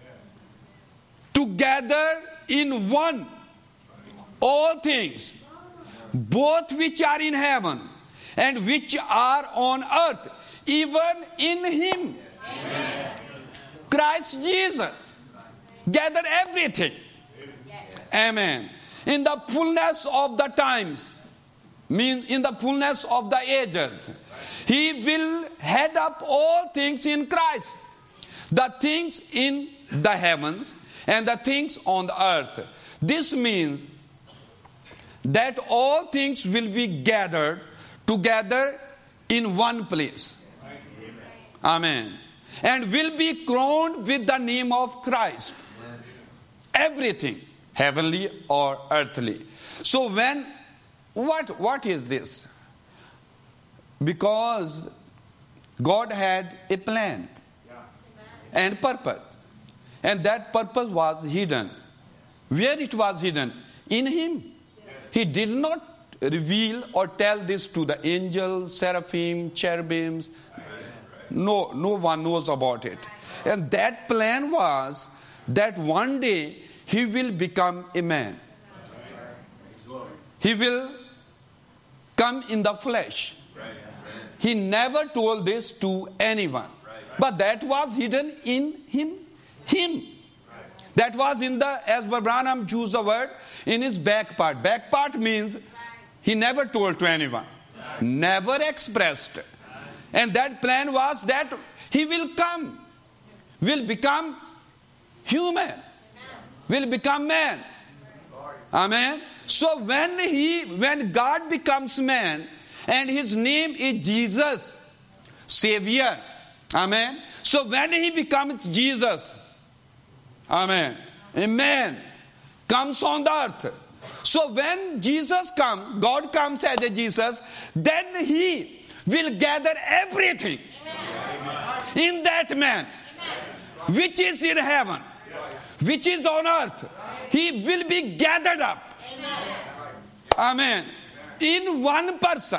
together in one all things, both which are in heaven and which are on earth, even in him. Amen. Christ Jesus gather everything. Amen. In the fullness of the times, means in the fullness of the ages, he will head up all things in Christ. The things in the heavens and the things on the earth. This means that all things will be gathered together in one place. Amen. And will be crowned with the name of Christ. Everything, heavenly or earthly. So when, what, what is this? Because God had a plan and purpose. And that purpose was hidden. Where it was hidden? In him. He did not reveal or tell this to the angels, seraphim, cherubims. No, no one knows about it. And that plan was that one day he will become a man. He will come in the flesh. He never told this to anyone. But that was hidden in him. Him. That was in the, as Branham used the word, in his back part. Back part means he never told to anyone. Never expressed. And that plan was that he will come. Will become human. Will become man. Amen. So when he, when God becomes man, and his name is Jesus, Savior. Amen. So when he becomes Jesus, amen, a man comes on the earth. So when Jesus comes, God comes as a Jesus, then he will gather everything in that man, which is in heaven, which is on earth. He will be gathered up. Amen. In one person.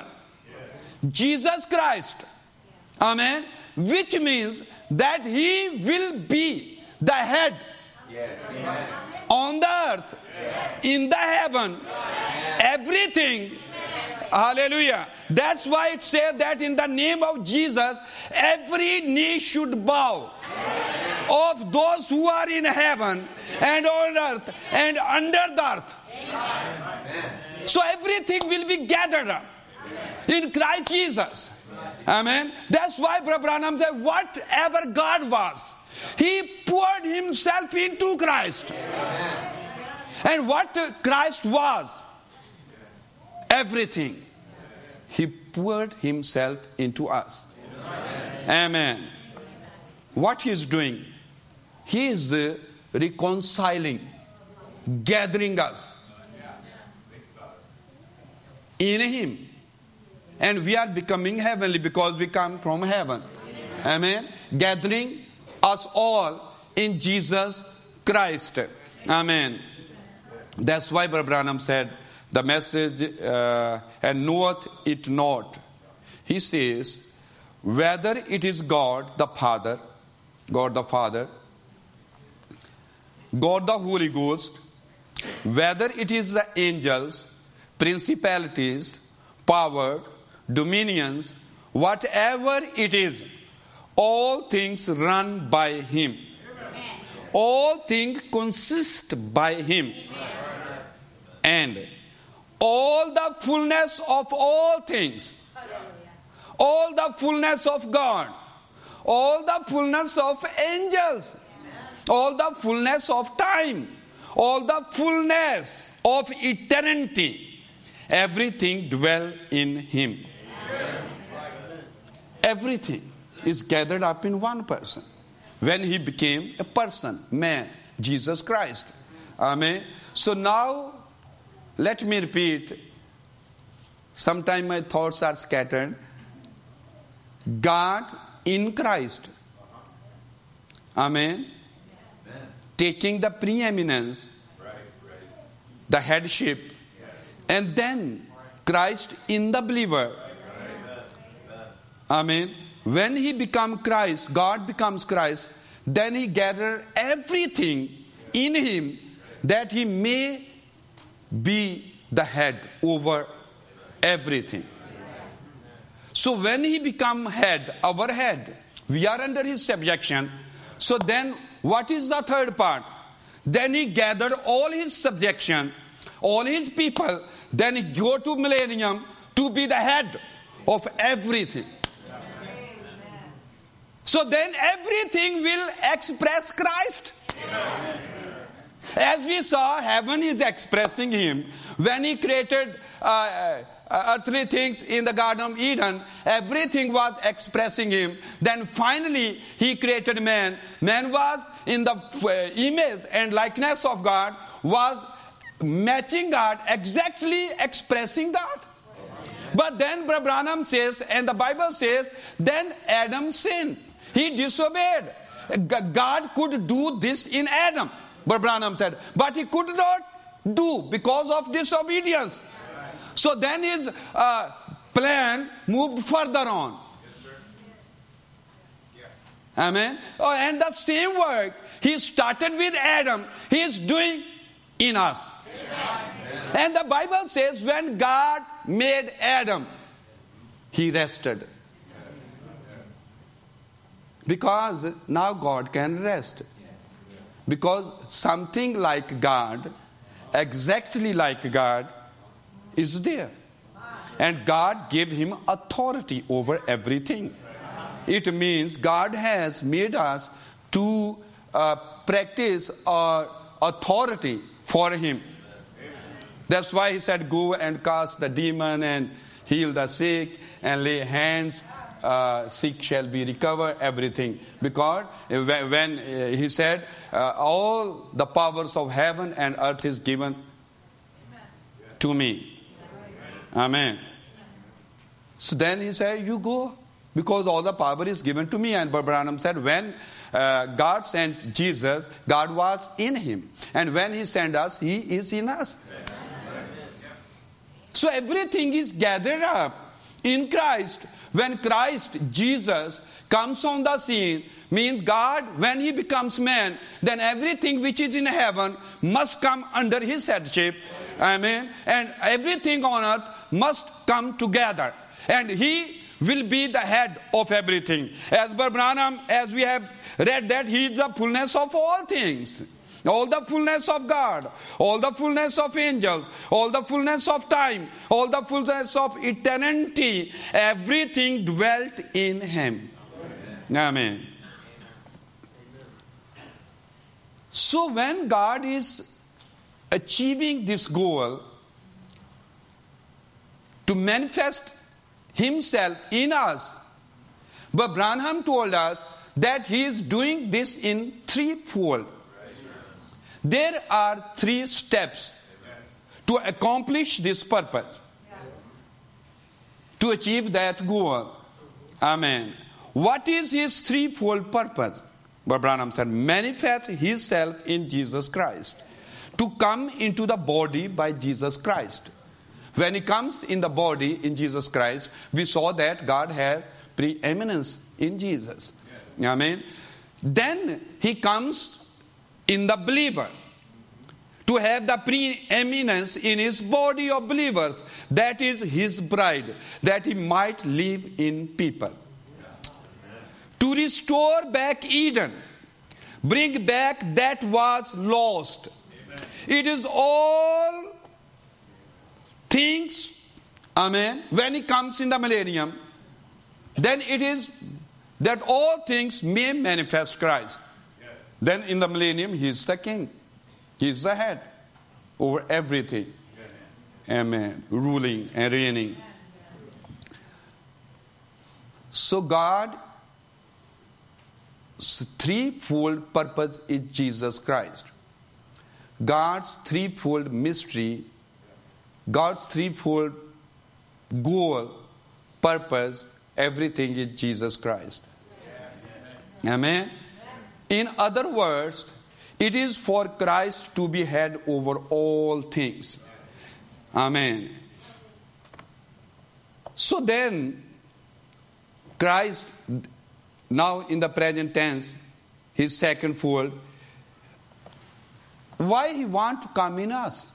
Jesus Christ. Amen. Which means that he will be the head. Yes. On the earth. Yes. In the heaven. Yes. Everything. Yes. Hallelujah. That's why it says that in the name of Jesus, every knee should bow. Yes. Of those who are in heaven and on earth and under the earth. Yes. So everything will be gathered up in Christ Jesus. Amen. That's why Brother Branham said, whatever God was, he poured himself into Christ. And what Christ was, everything, he poured himself into us. Amen. What he is doing, he is uh, reconciling, gathering us in him. And we are becoming heavenly because we come from heaven. Amen. Gathering us all in Jesus Christ. Amen. That's why Brother Branham said the message, uh, and knoweth it not. He says, whether it is God the Father, God the Father, God the Holy Ghost, whether it is the angels, principalities, power, dominions, whatever it is, all things run by Him. Amen. All things consist by Him. Amen. And all the fullness of all things, all the fullness of God, all the fullness of angels, all the fullness of time, all the fullness of eternity, everything dwell in Him. Everything is gathered up in one person. When He became a person, man, Jesus Christ. Amen. So now, let me repeat. Sometimes my thoughts are scattered. God in Christ. Amen. Taking the preeminence, the headship, and then Christ in the believer. Amen. When He becomes Christ, God becomes Christ, then He gathers everything in Him that He may be the head over everything. So when He becomes head, our head, we are under His subjection. So then what is the third part? Then He gathered all His subjection, all His people, then He go to millennium to be the head of everything. So then everything will express Christ. As we saw, heaven is expressing Him. When He created uh, uh, earthly things in the Garden of Eden, everything was expressing Him. Then finally, He created man. Man was in the uh, image and likeness of God, was matching God, exactly expressing God. But then Brother Branham says, and the Bible says, then Adam sinned. He disobeyed. God could do this in Adam, Brother Branham said, but He could not do because of disobedience. So then His uh, plan moved further on. Yes, sir. Yeah. Amen. Oh, and the same work He started with Adam, He is doing in us. Amen. And the Bible says when God made Adam, He rested. Because now God can rest. Because something like God, exactly like God, is there. And God gave him authority over everything. It means God has made us to uh, practice our authority for Him. That's why He said, go and cast the demon and heal the sick and lay hands. Uh, sick shall be recovered, everything. Because when, when uh, He said, uh, all the powers of heaven and earth is given to me. Amen. So then He said, you go, because all the power is given to me. And Brother Branham said, when uh, God sent Jesus, God was in Him. And when He sent us, He is in us. So everything is gathered up in Christ. When Christ, Jesus, comes on the scene, means God, when He becomes man, then everything which is in heaven must come under His headship. Amen. And everything on earth must come together. And He will be the head of everything. As Brother Branham, as we have read that He is the fullness of all things. All the fullness of God, all the fullness of angels, all the fullness of time, all the fullness of eternity, everything dwelt in Him. Amen. Amen. So when God is achieving this goal to manifest Himself in us, but Branham told us that He is doing this in threefold. There are three steps to accomplish this purpose, to achieve that goal. Amen. What is his threefold purpose? But Branham said, manifest himself in Jesus Christ. To come into the body by Jesus Christ. When he comes in the body in Jesus Christ, we saw that God has preeminence in Jesus. Yeah. Amen. Then he comes in the believer. To have the preeminence in his body of believers. That is his bride. That he might live in people. To restore back Eden. Bring back that was lost. Amen. It is all things, amen, when he comes in the millennium, then it is that all things may manifest Christ. Yes. Then in the millennium, he is the king. He is the head over everything. Amen. Amen. Ruling and reigning. Amen. So God threefold purpose is Jesus Christ. God's threefold mystery, God's threefold goal, purpose, everything is Jesus Christ. Amen. Amen. In other words, it is for Christ to be head over all things. Amen. So then, Christ, now in the present tense, his second fold, why he want to come in us?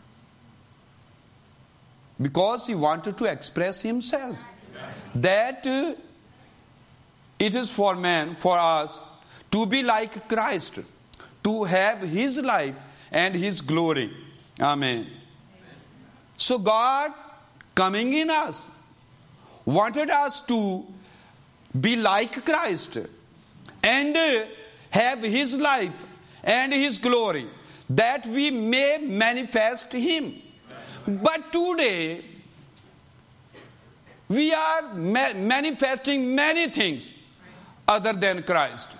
Because he wanted to express himself. That uh, it is for man, for us, to be like Christ, to have his life and his glory. Amen. So God, coming in us, wanted us to be like Christ and uh, have his life and his glory, that we may manifest him. But today, we are ma- manifesting many things other than Christ.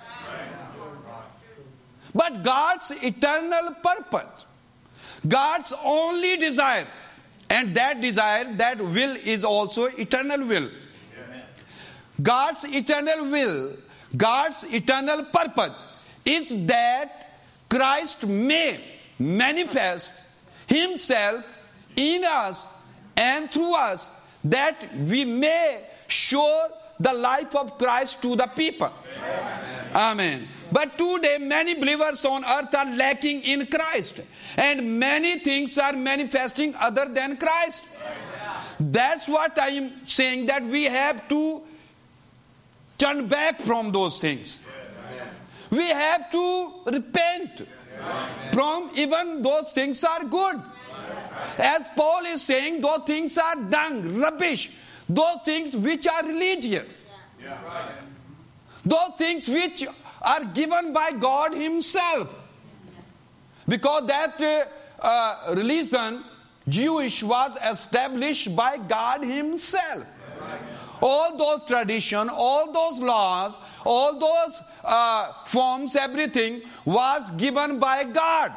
But God's eternal purpose, God's only desire, and that desire, that will is also eternal will. God's eternal will, God's eternal purpose is that Christ may manifest himself in us and through us, that we may show the life of Christ to the people. Amen. Amen. But today many believers on earth are lacking in Christ, and many things are manifesting other than Christ. Amen. That's what I am saying, that we have to turn back from those things. Amen. We have to repent. Amen. From even those things are good. As Paul is saying, those things are dung, rubbish. Those things which are religious. Yeah. Those things which are given by God himself. Because that uh, uh, religion, Jewish, was established by God himself. All those traditions, all those laws, all those uh, forms, everything was given by God.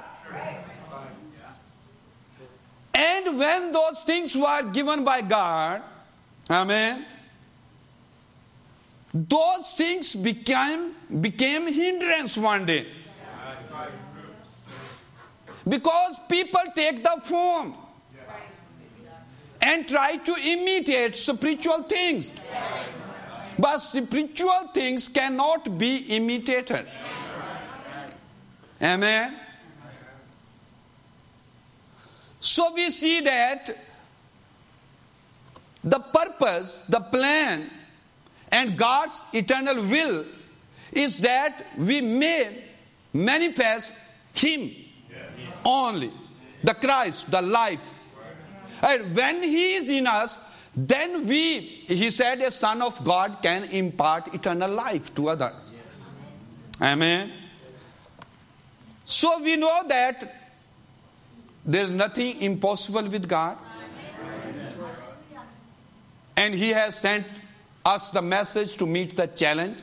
And when those things were given by God, amen, those things became, became hindrance one day. Because people take the form and try to imitate spiritual things. But spiritual things cannot be imitated. Amen. So we see that the purpose, the plan, and God's eternal will is that we may manifest him only. The Christ, the life. And when he is in us, then we, he said, a son of God can impart eternal life to others. Amen. So we know that there is nothing impossible with God. And he has sent us the message to meet the challenge.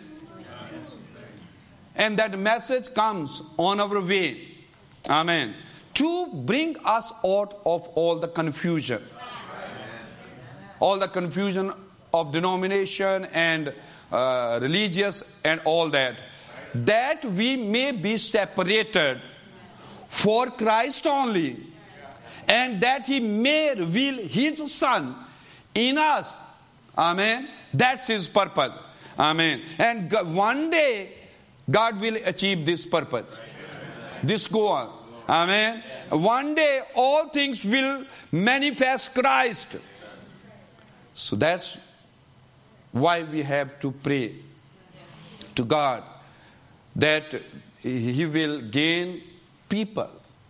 And that message comes on our way. Amen. To bring us out of all the confusion. All the confusion of denomination and uh, religious and all that, that we may be separated for Christ only, and that He may reveal His Son in us. Amen. That's His purpose. Amen. And God, one day God will achieve this purpose. This goal. Amen. One day all things will manifest Christ. So that's why we have to pray to God that He will gain people.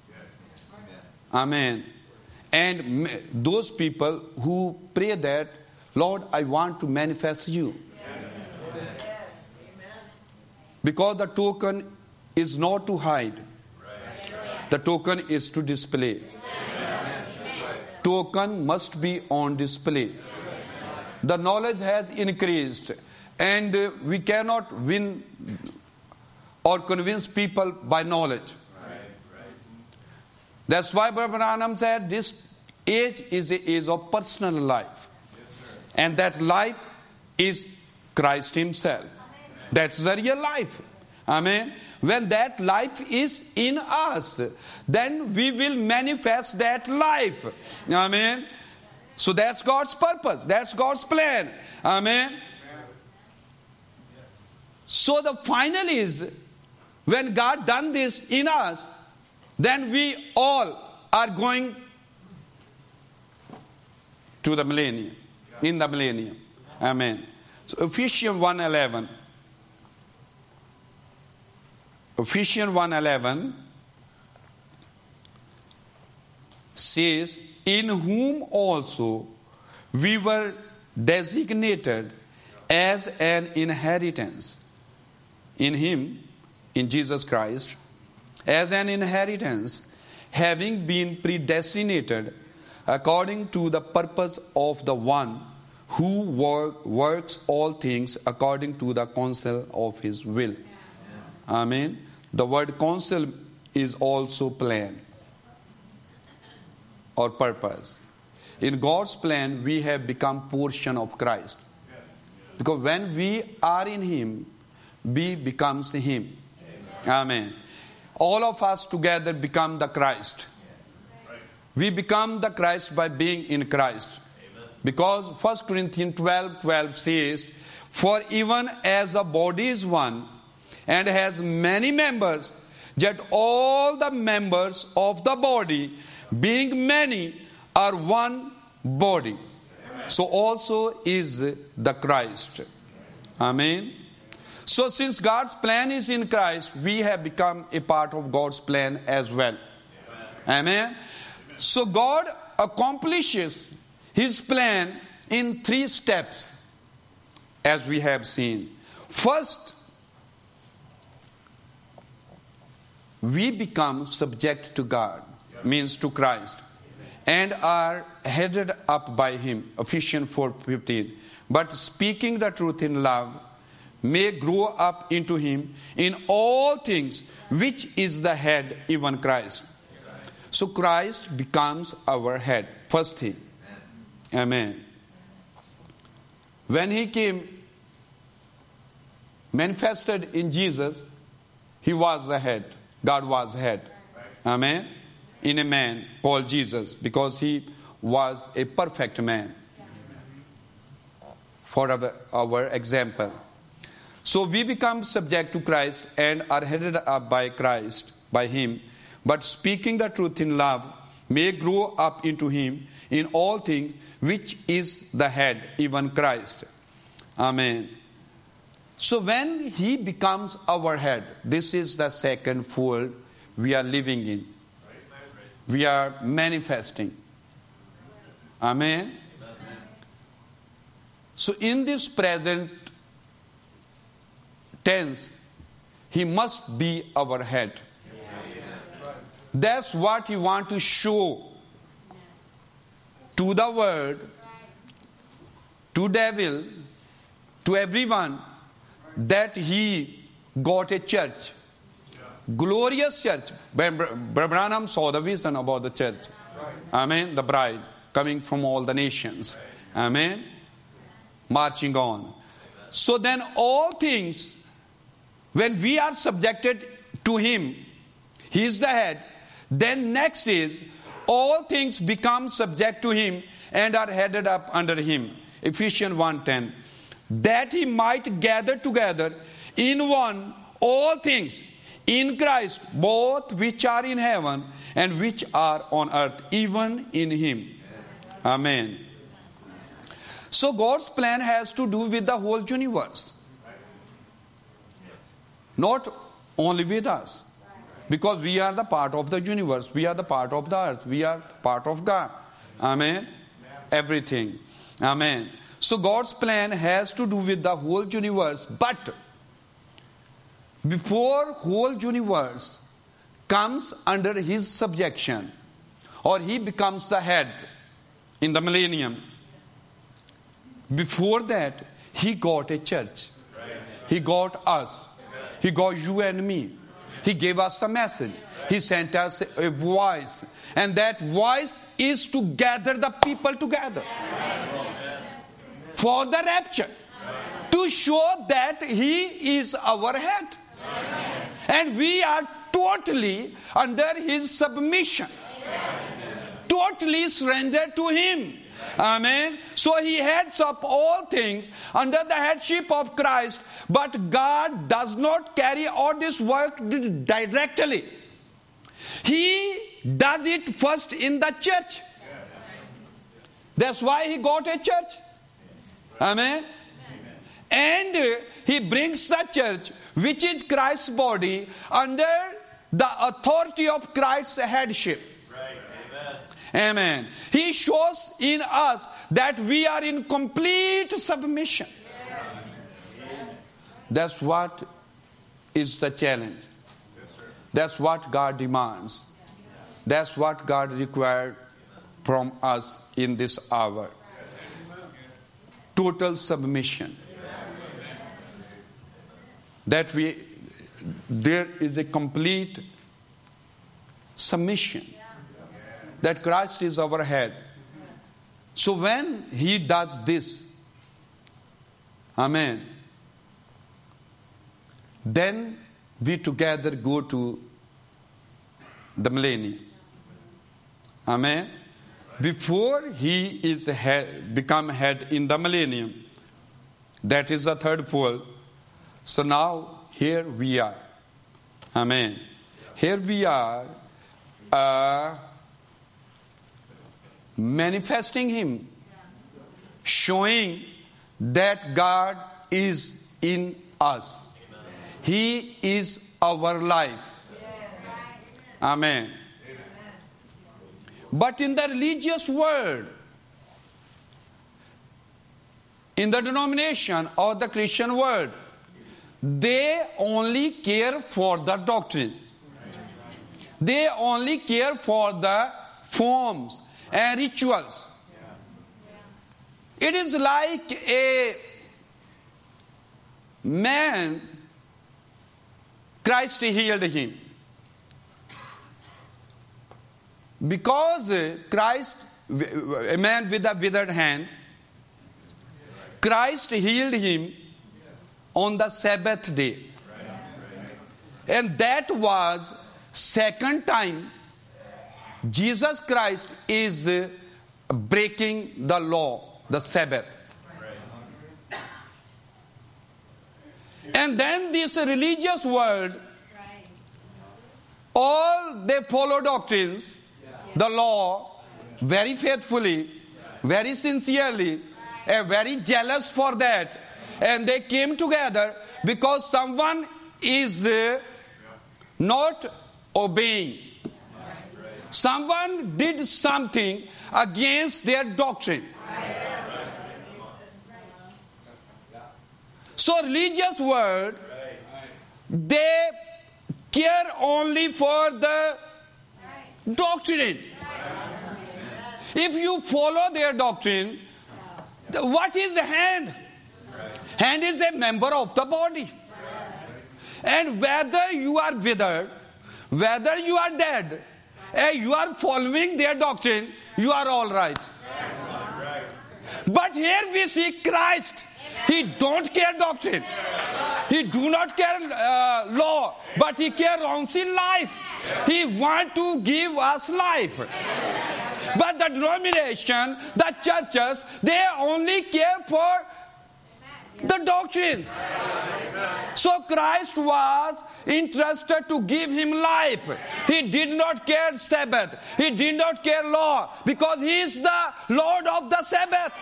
Amen. And those people who pray that, Lord, I want to manifest You. Because the token is not to hide. The token is to display. Token must be on display. The knowledge has increased, and uh, we cannot win or convince people by knowledge. That's why Brother Branham said this age is a age of personal life. And that life is Christ Himself. That's the real life. Amen. When that life is in us, then we will manifest that life. Amen. So that's God's purpose. That's God's plan. Amen. So the final is, when God done this in us, then we all are going to the millennium. In the millennium. Amen. So Ephesians one eleven. Ephesians one eleven says, in whom also we were designated as an inheritance. In Him, in Jesus Christ, as an inheritance, having been predestinated according to the purpose of the one who work, works all things according to the counsel of His will. Amen. The word counsel is also plan or purpose. In God's plan, we have become portion of Christ. Because when we are in Him, we becomes Him. Amen. All of us together become the Christ. We become the Christ by being in Christ. Because First Corinthians twelve twelve says, for even as the body is one and has many members, yet all the members of the body, being many, are one body. So also is the Christ. Amen. So since God's plan is in Christ, we have become a part of God's plan as well. Amen. So God accomplishes His plan in three steps, as we have seen. First, we become subject to God, means to Christ, and are headed up by Him. Ephesians four fifteen. But speaking the truth in love, may grow up into Him in all things, which is the head, even Christ. So Christ becomes our head. First thing. Amen. When He came, manifested in Jesus, He was the head. God was head. Amen. In a man called Jesus, because He was a perfect man. For our, our example. So we become subject to Christ and are headed up by Christ, by Him. But speaking the truth in love, may grow up into Him in all things, which is the head, even Christ. Amen. So when He becomes our head, this is the second fold we are living in. We are manifesting. Amen. So in this present tense, He must be our head. That's what He wants to show to the world, to devil, to everyone, that He got a church. Glorious church. Branham saw the vision about the church. Amen. The bride coming from all the nations. Amen. marching on. So then all things, when we are subjected to him, he is the head, then next is all things become subject to him and are headed up under him. Ephesians one ten. That he might gather together in one all things in Christ, both which are in heaven and which are on earth, even in him. Amen. So God's plan has to do with the whole universe. Not only with us. Because we are the part of the universe. We are the part of the earth. We are part of God. Amen. Everything. Amen. So God's plan has to do with the whole universe. But before whole universe comes under his subjection, or he becomes the head in the millennium, before that he got a church. He got us. He got you and me. He gave us a message. He sent us a voice. And that voice is to gather the people together for the rapture, to show that he is our head. And we are totally under his submission, totally surrendered to him. Amen. So he heads up all things under the headship of Christ. But God does not carry out this work directly. He does it first in the church. That's why he got a church. Amen. And he brings the church, which is Christ's body, under the authority of Christ's headship. Amen. He shows in us that we are in complete submission. That's what is the challenge. That's what God demands. That's what God required from us in this hour. Total submission. That we, there is a complete submission. That Christ is our head. So when he does this, amen, then we together go to the millennium. Amen. Before he is head, become head in the millennium, that is the third pole. So now here we are. Amen. Here we are. Uh, manifesting him, showing that God is in us. He is our life. Amen. But in the religious world, in the denomination or the Christian world, they only care for the doctrine. They only care for the forms and rituals. It is like a man, Christ healed him. Because Christ, a man with a withered hand, Christ healed him on the Sabbath day. And that was second time Jesus Christ is breaking the law, the Sabbath. And then this religious world, all they follow doctrines, the law, very faithfully, very sincerely, and very jealous for that. And they came together because someone is not obeying. Someone did something against their doctrine. So religious world, they care only for the doctrine. If you follow their doctrine, what is the hand? Hand is a member of the body. And whether you are withered, whether you are dead, and you are following their doctrine, you are all right. But here we see Christ. He don't care doctrine. He do not care uh, law, but he care only life. He want to give us life. But the denomination, the churches, they only care for the doctrines. So Christ was interested to give him life. He did not care Sabbath. He did not care law, because he is the Lord of the Sabbath.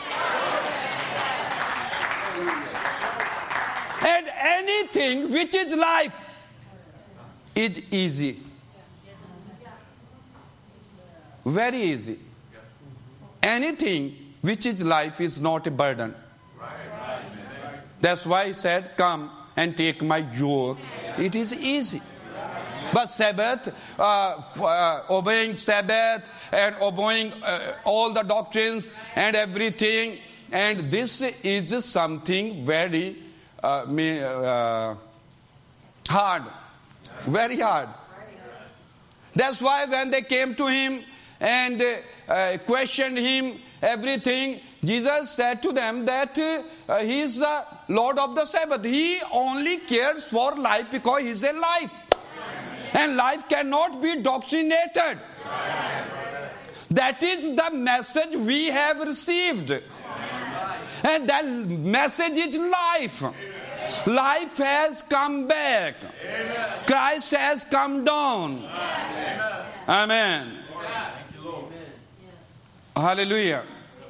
And anything which is life is easy. Very easy. Anything which is life is not a burden. That's why he said, come and take my yoke. It is easy. But Sabbath, uh, uh, obeying Sabbath and obeying uh, all the doctrines and everything, and this is something very uh, uh, hard. Very hard. That's why when they came to him and uh, questioned him everything, Jesus said to them that uh, he is the Lord of the Sabbath. He only cares for life because he is a life. And life cannot be doctrinated. That is the message we have received. And that message is life. Life has come back. Christ has come down. Amen. Hallelujah.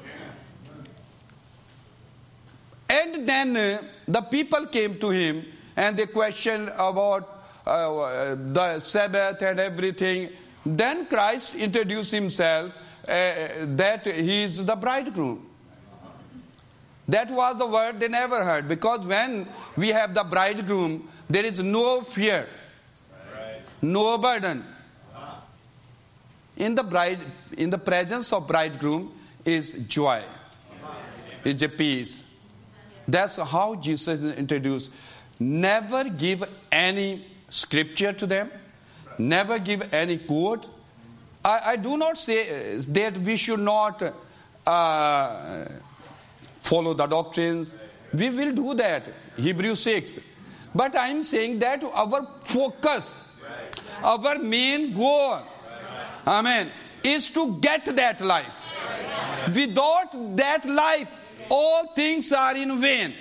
And then uh, the people came to him and they questioned about uh, the Sabbath and everything. Then Christ introduced himself uh, that he is the bridegroom. That was the word they never heard, because when we have the bridegroom, there is no fear, no burden. In the bride, in the presence of bridegroom is joy, is a peace. That's how Jesus introduced. Never give any scripture to them. Never give any quote. I, I do not say that we should not uh, follow the doctrines. We will do that. Hebrews six. But I am saying that our focus, our main goal, amen, is to get that life. Without that life, all things are in vain.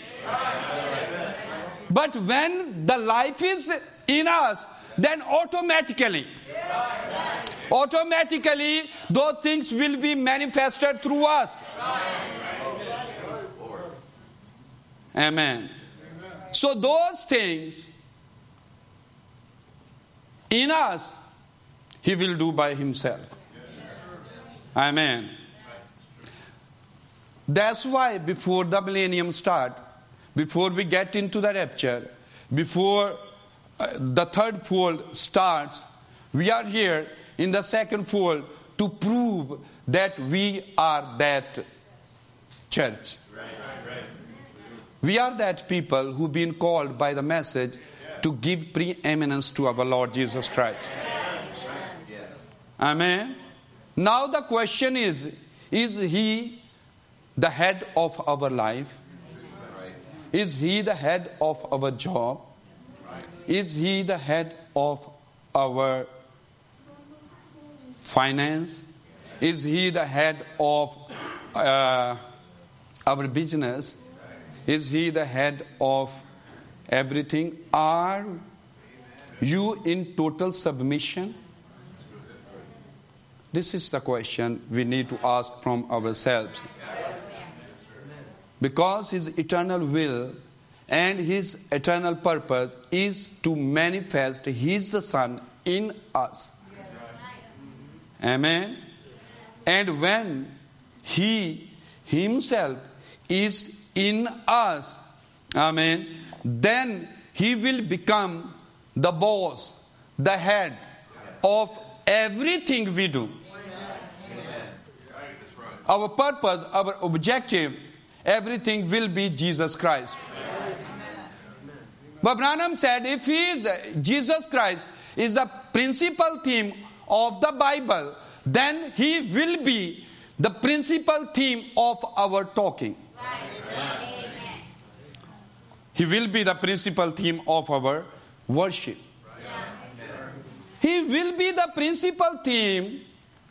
But when the life is in us, then automatically, automatically those things will be manifested through us. Amen. So those things in us, he will do by himself. Amen. That's why before the millennium start, before we get into the rapture, before uh, the third fold starts, we are here in the second fold to prove that we are that church. We are that people who've been called by the message to give preeminence to our Lord Jesus Christ. Amen. Now the question is, is he the head of our life? Is he the head of our job? Is he the head of our finance? Is he the head of uh, our business? Is he the head of everything? Are you in total submission? This is the question we need to ask from ourselves. Because his eternal will and his eternal purpose is to manifest his Son in us. Amen. And when he himself is in us, amen, then he will become the boss, the head of everything we do. Our purpose, our objective, everything will be Jesus Christ. But Branham said, if he is Jesus Christ is the principal theme of the Bible, then he will be the principal theme of our talking. He will be the principal theme of our worship. He will be the principal theme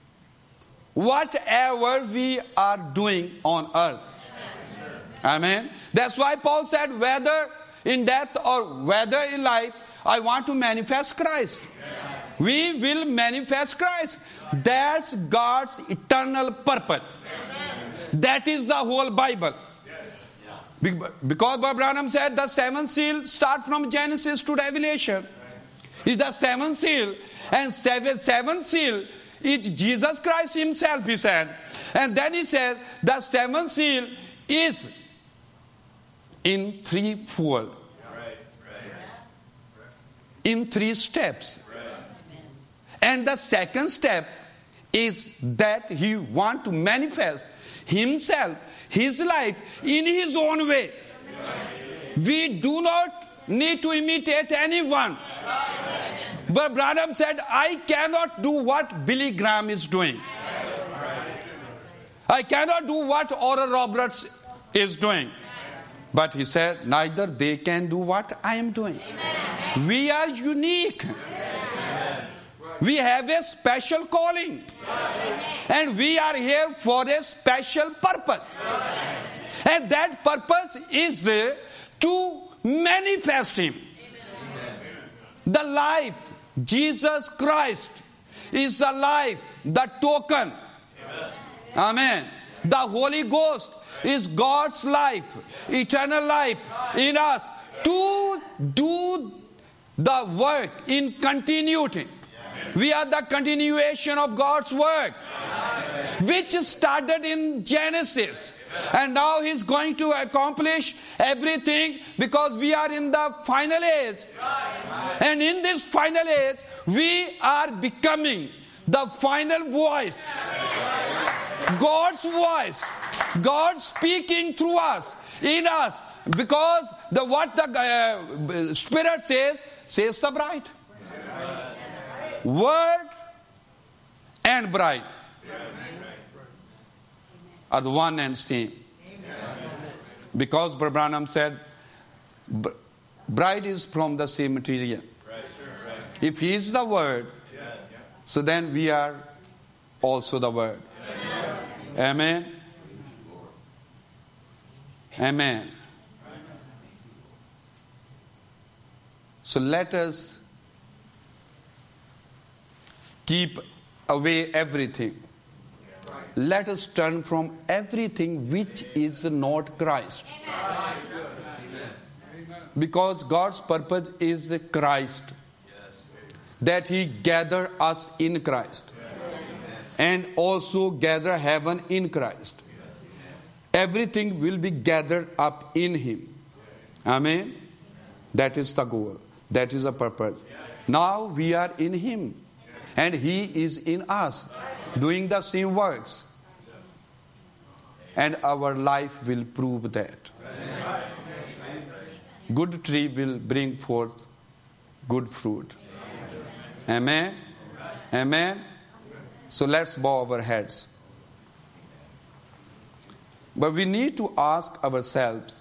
whatever we are doing on earth. Amen. That's why Paul said, whether in death or whether in life, I want to manifest Christ. We will manifest Christ. That's God's eternal purpose. That is the whole Bible. Because Bob Branham said the seventh seal start from Genesis to Revelation. Is the seventh seal. And seven, seventh seal is Jesus Christ himself, he said. And then he said the seventh seal is in threefold. In three steps. And the second step is that he wants to manifest himself, his life, in his own way. We do not need to imitate anyone. But Branham said, I cannot do what Billy Graham is doing. I cannot do what Oral Roberts is doing. But he said, neither they can do what I am doing. We are unique. We have a special calling. And we are here for a special purpose. And that purpose is to manifest him. The life, Jesus Christ, is the life, the token. Amen. The Holy Ghost is God's life, eternal life in us to do the work in continuity. We are the continuation of God's work, which started in Genesis. And now he's going to accomplish everything because we are in the final age. And in this final age, we are becoming the final voice. God's voice. God speaking through us, in us. Because the what the uh, Spirit says, says the bride. Word and bride are the one and same. Because Brother Branham said, bride is from the same material. If he is the word, so then we are also the word. Amen. Amen. So let us keep away everything. Let us turn from everything which is not Christ. Because God's purpose is Christ. That he gather us in Christ. And also gather heaven in Christ. Everything will be gathered up in him. Amen. That is the goal. That is the purpose. Now we are in him. And he is in us. Doing the same works. And our life will prove that. Good tree will bring forth good fruit. Amen. Amen. So let's bow our heads. But we need to ask ourselves,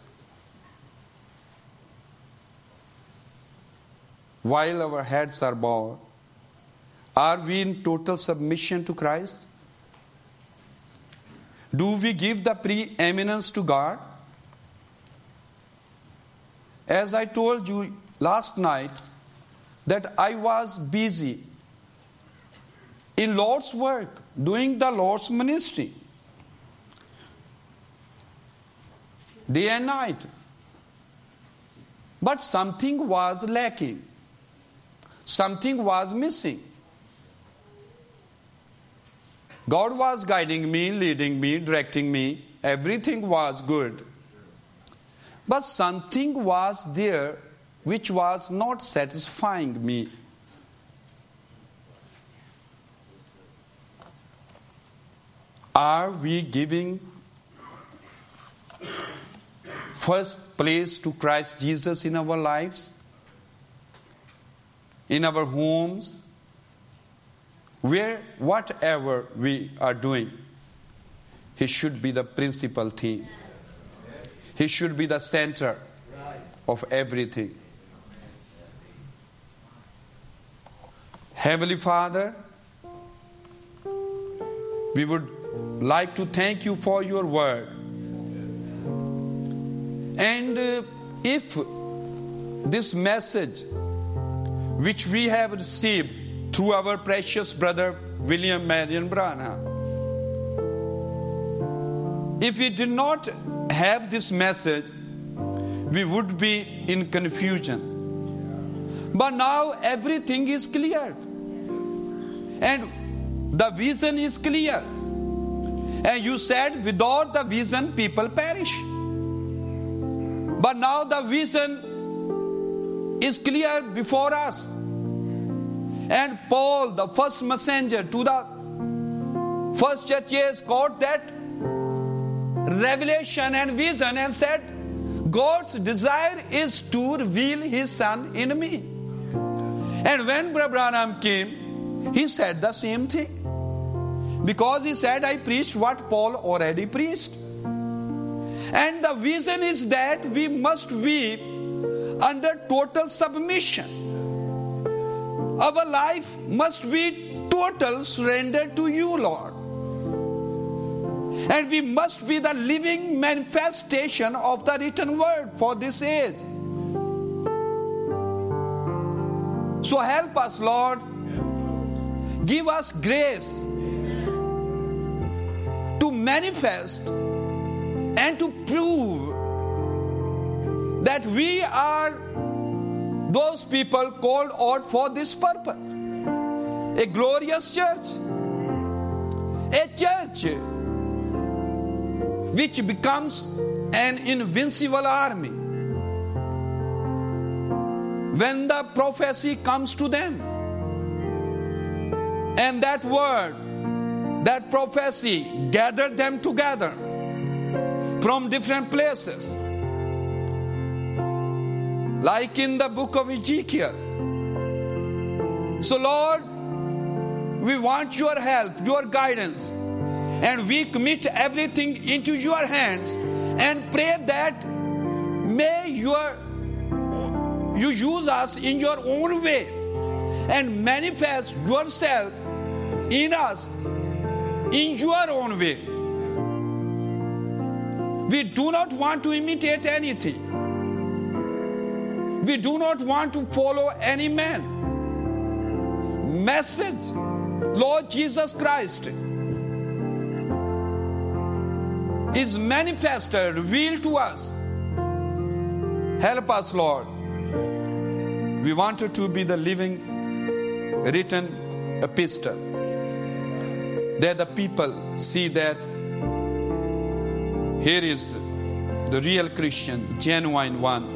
while our heads are bowed, are we in total submission to Christ? Do we give the preeminence to God? As I told you last night, that I was busy in Lord's work, doing the Lord's ministry, day and night. But something was lacking. Something was missing. God was guiding me, leading me, directing me. Everything was good. But something was there which was not satisfying me. Are we giving first place to Christ Jesus in our lives? In our homes? Where, whatever we are doing. He should be the principal theme. He should be the center of everything. Heavenly Father, we would like to thank you for your word. And uh, if this message which we have received through our precious brother William Marion Branham, if we did not have this message, we would be in confusion. But now everything is clear. And the vision is clear. And you said, without the vision, people perish. But now the vision is clear before us. And Paul, the first messenger to the first churches, caught that revelation and vision and said, God's desire is to reveal His Son in me. And when Brother Branham came, he said the same thing. Because he said, I preached what Paul already preached. And the vision is that we must be under total submission. Our life must be total surrender to you, Lord. And we must be the living manifestation of the written word for this age. So help us, Lord. Give us grace to manifest and to prove that we are those people called out for this purpose. A glorious church. A church which becomes an invincible army when the prophecy comes to them. And that word, that prophecy gathered them together from different places. Like in the book of Ezekiel. So Lord, we want your help, your guidance. And we commit everything into your hands and pray that may your, you use us in your own way and manifest yourself in us in your own way. We do not want to imitate anything. We do not want to follow any man. Message, Lord Jesus Christ, is manifested, revealed to us. Help us, Lord. We wanted to be the living, written epistle, that the people see that here is the real Christian, genuine one.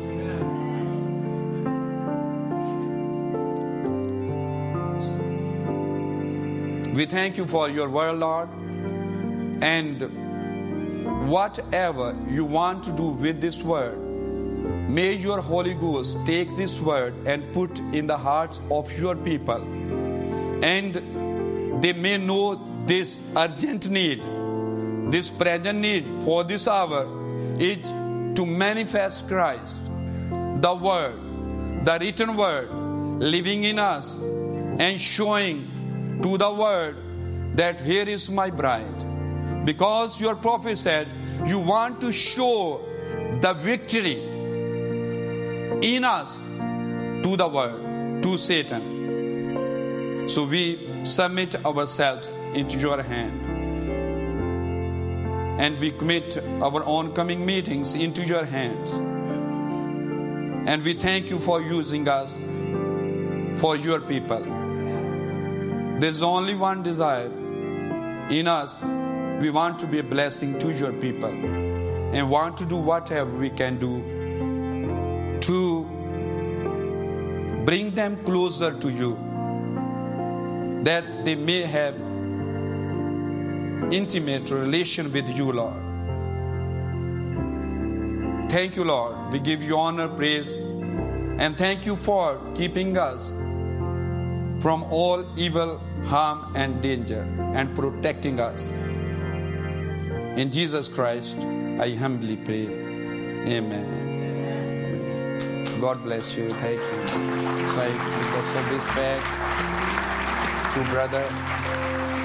We thank you for your word, Lord, and whatever you want to do with this word, may your Holy Ghost take this word and put in the hearts of your people, and they may know this urgent need, this present need for this hour is to manifest Christ, the word, the written word, living in us and showing to the world that here is my bride. Because your prophet said, you want to show the victory in us to the world, to Satan. So we submit ourselves into your hand. And we commit our oncoming meetings into your hands. And we thank you for using us for your people. There's only one desire in us. We want to be a blessing to your people and want to do whatever we can do to bring them closer to you, that they may have intimate relation with you, Lord. Thank you, Lord. We give you honor, praise, and thank you for keeping us from all evil, harm, and danger, and protecting us. In Jesus Christ, I humbly pray. Amen. So God bless you. Thank you. So I, because of respect to brother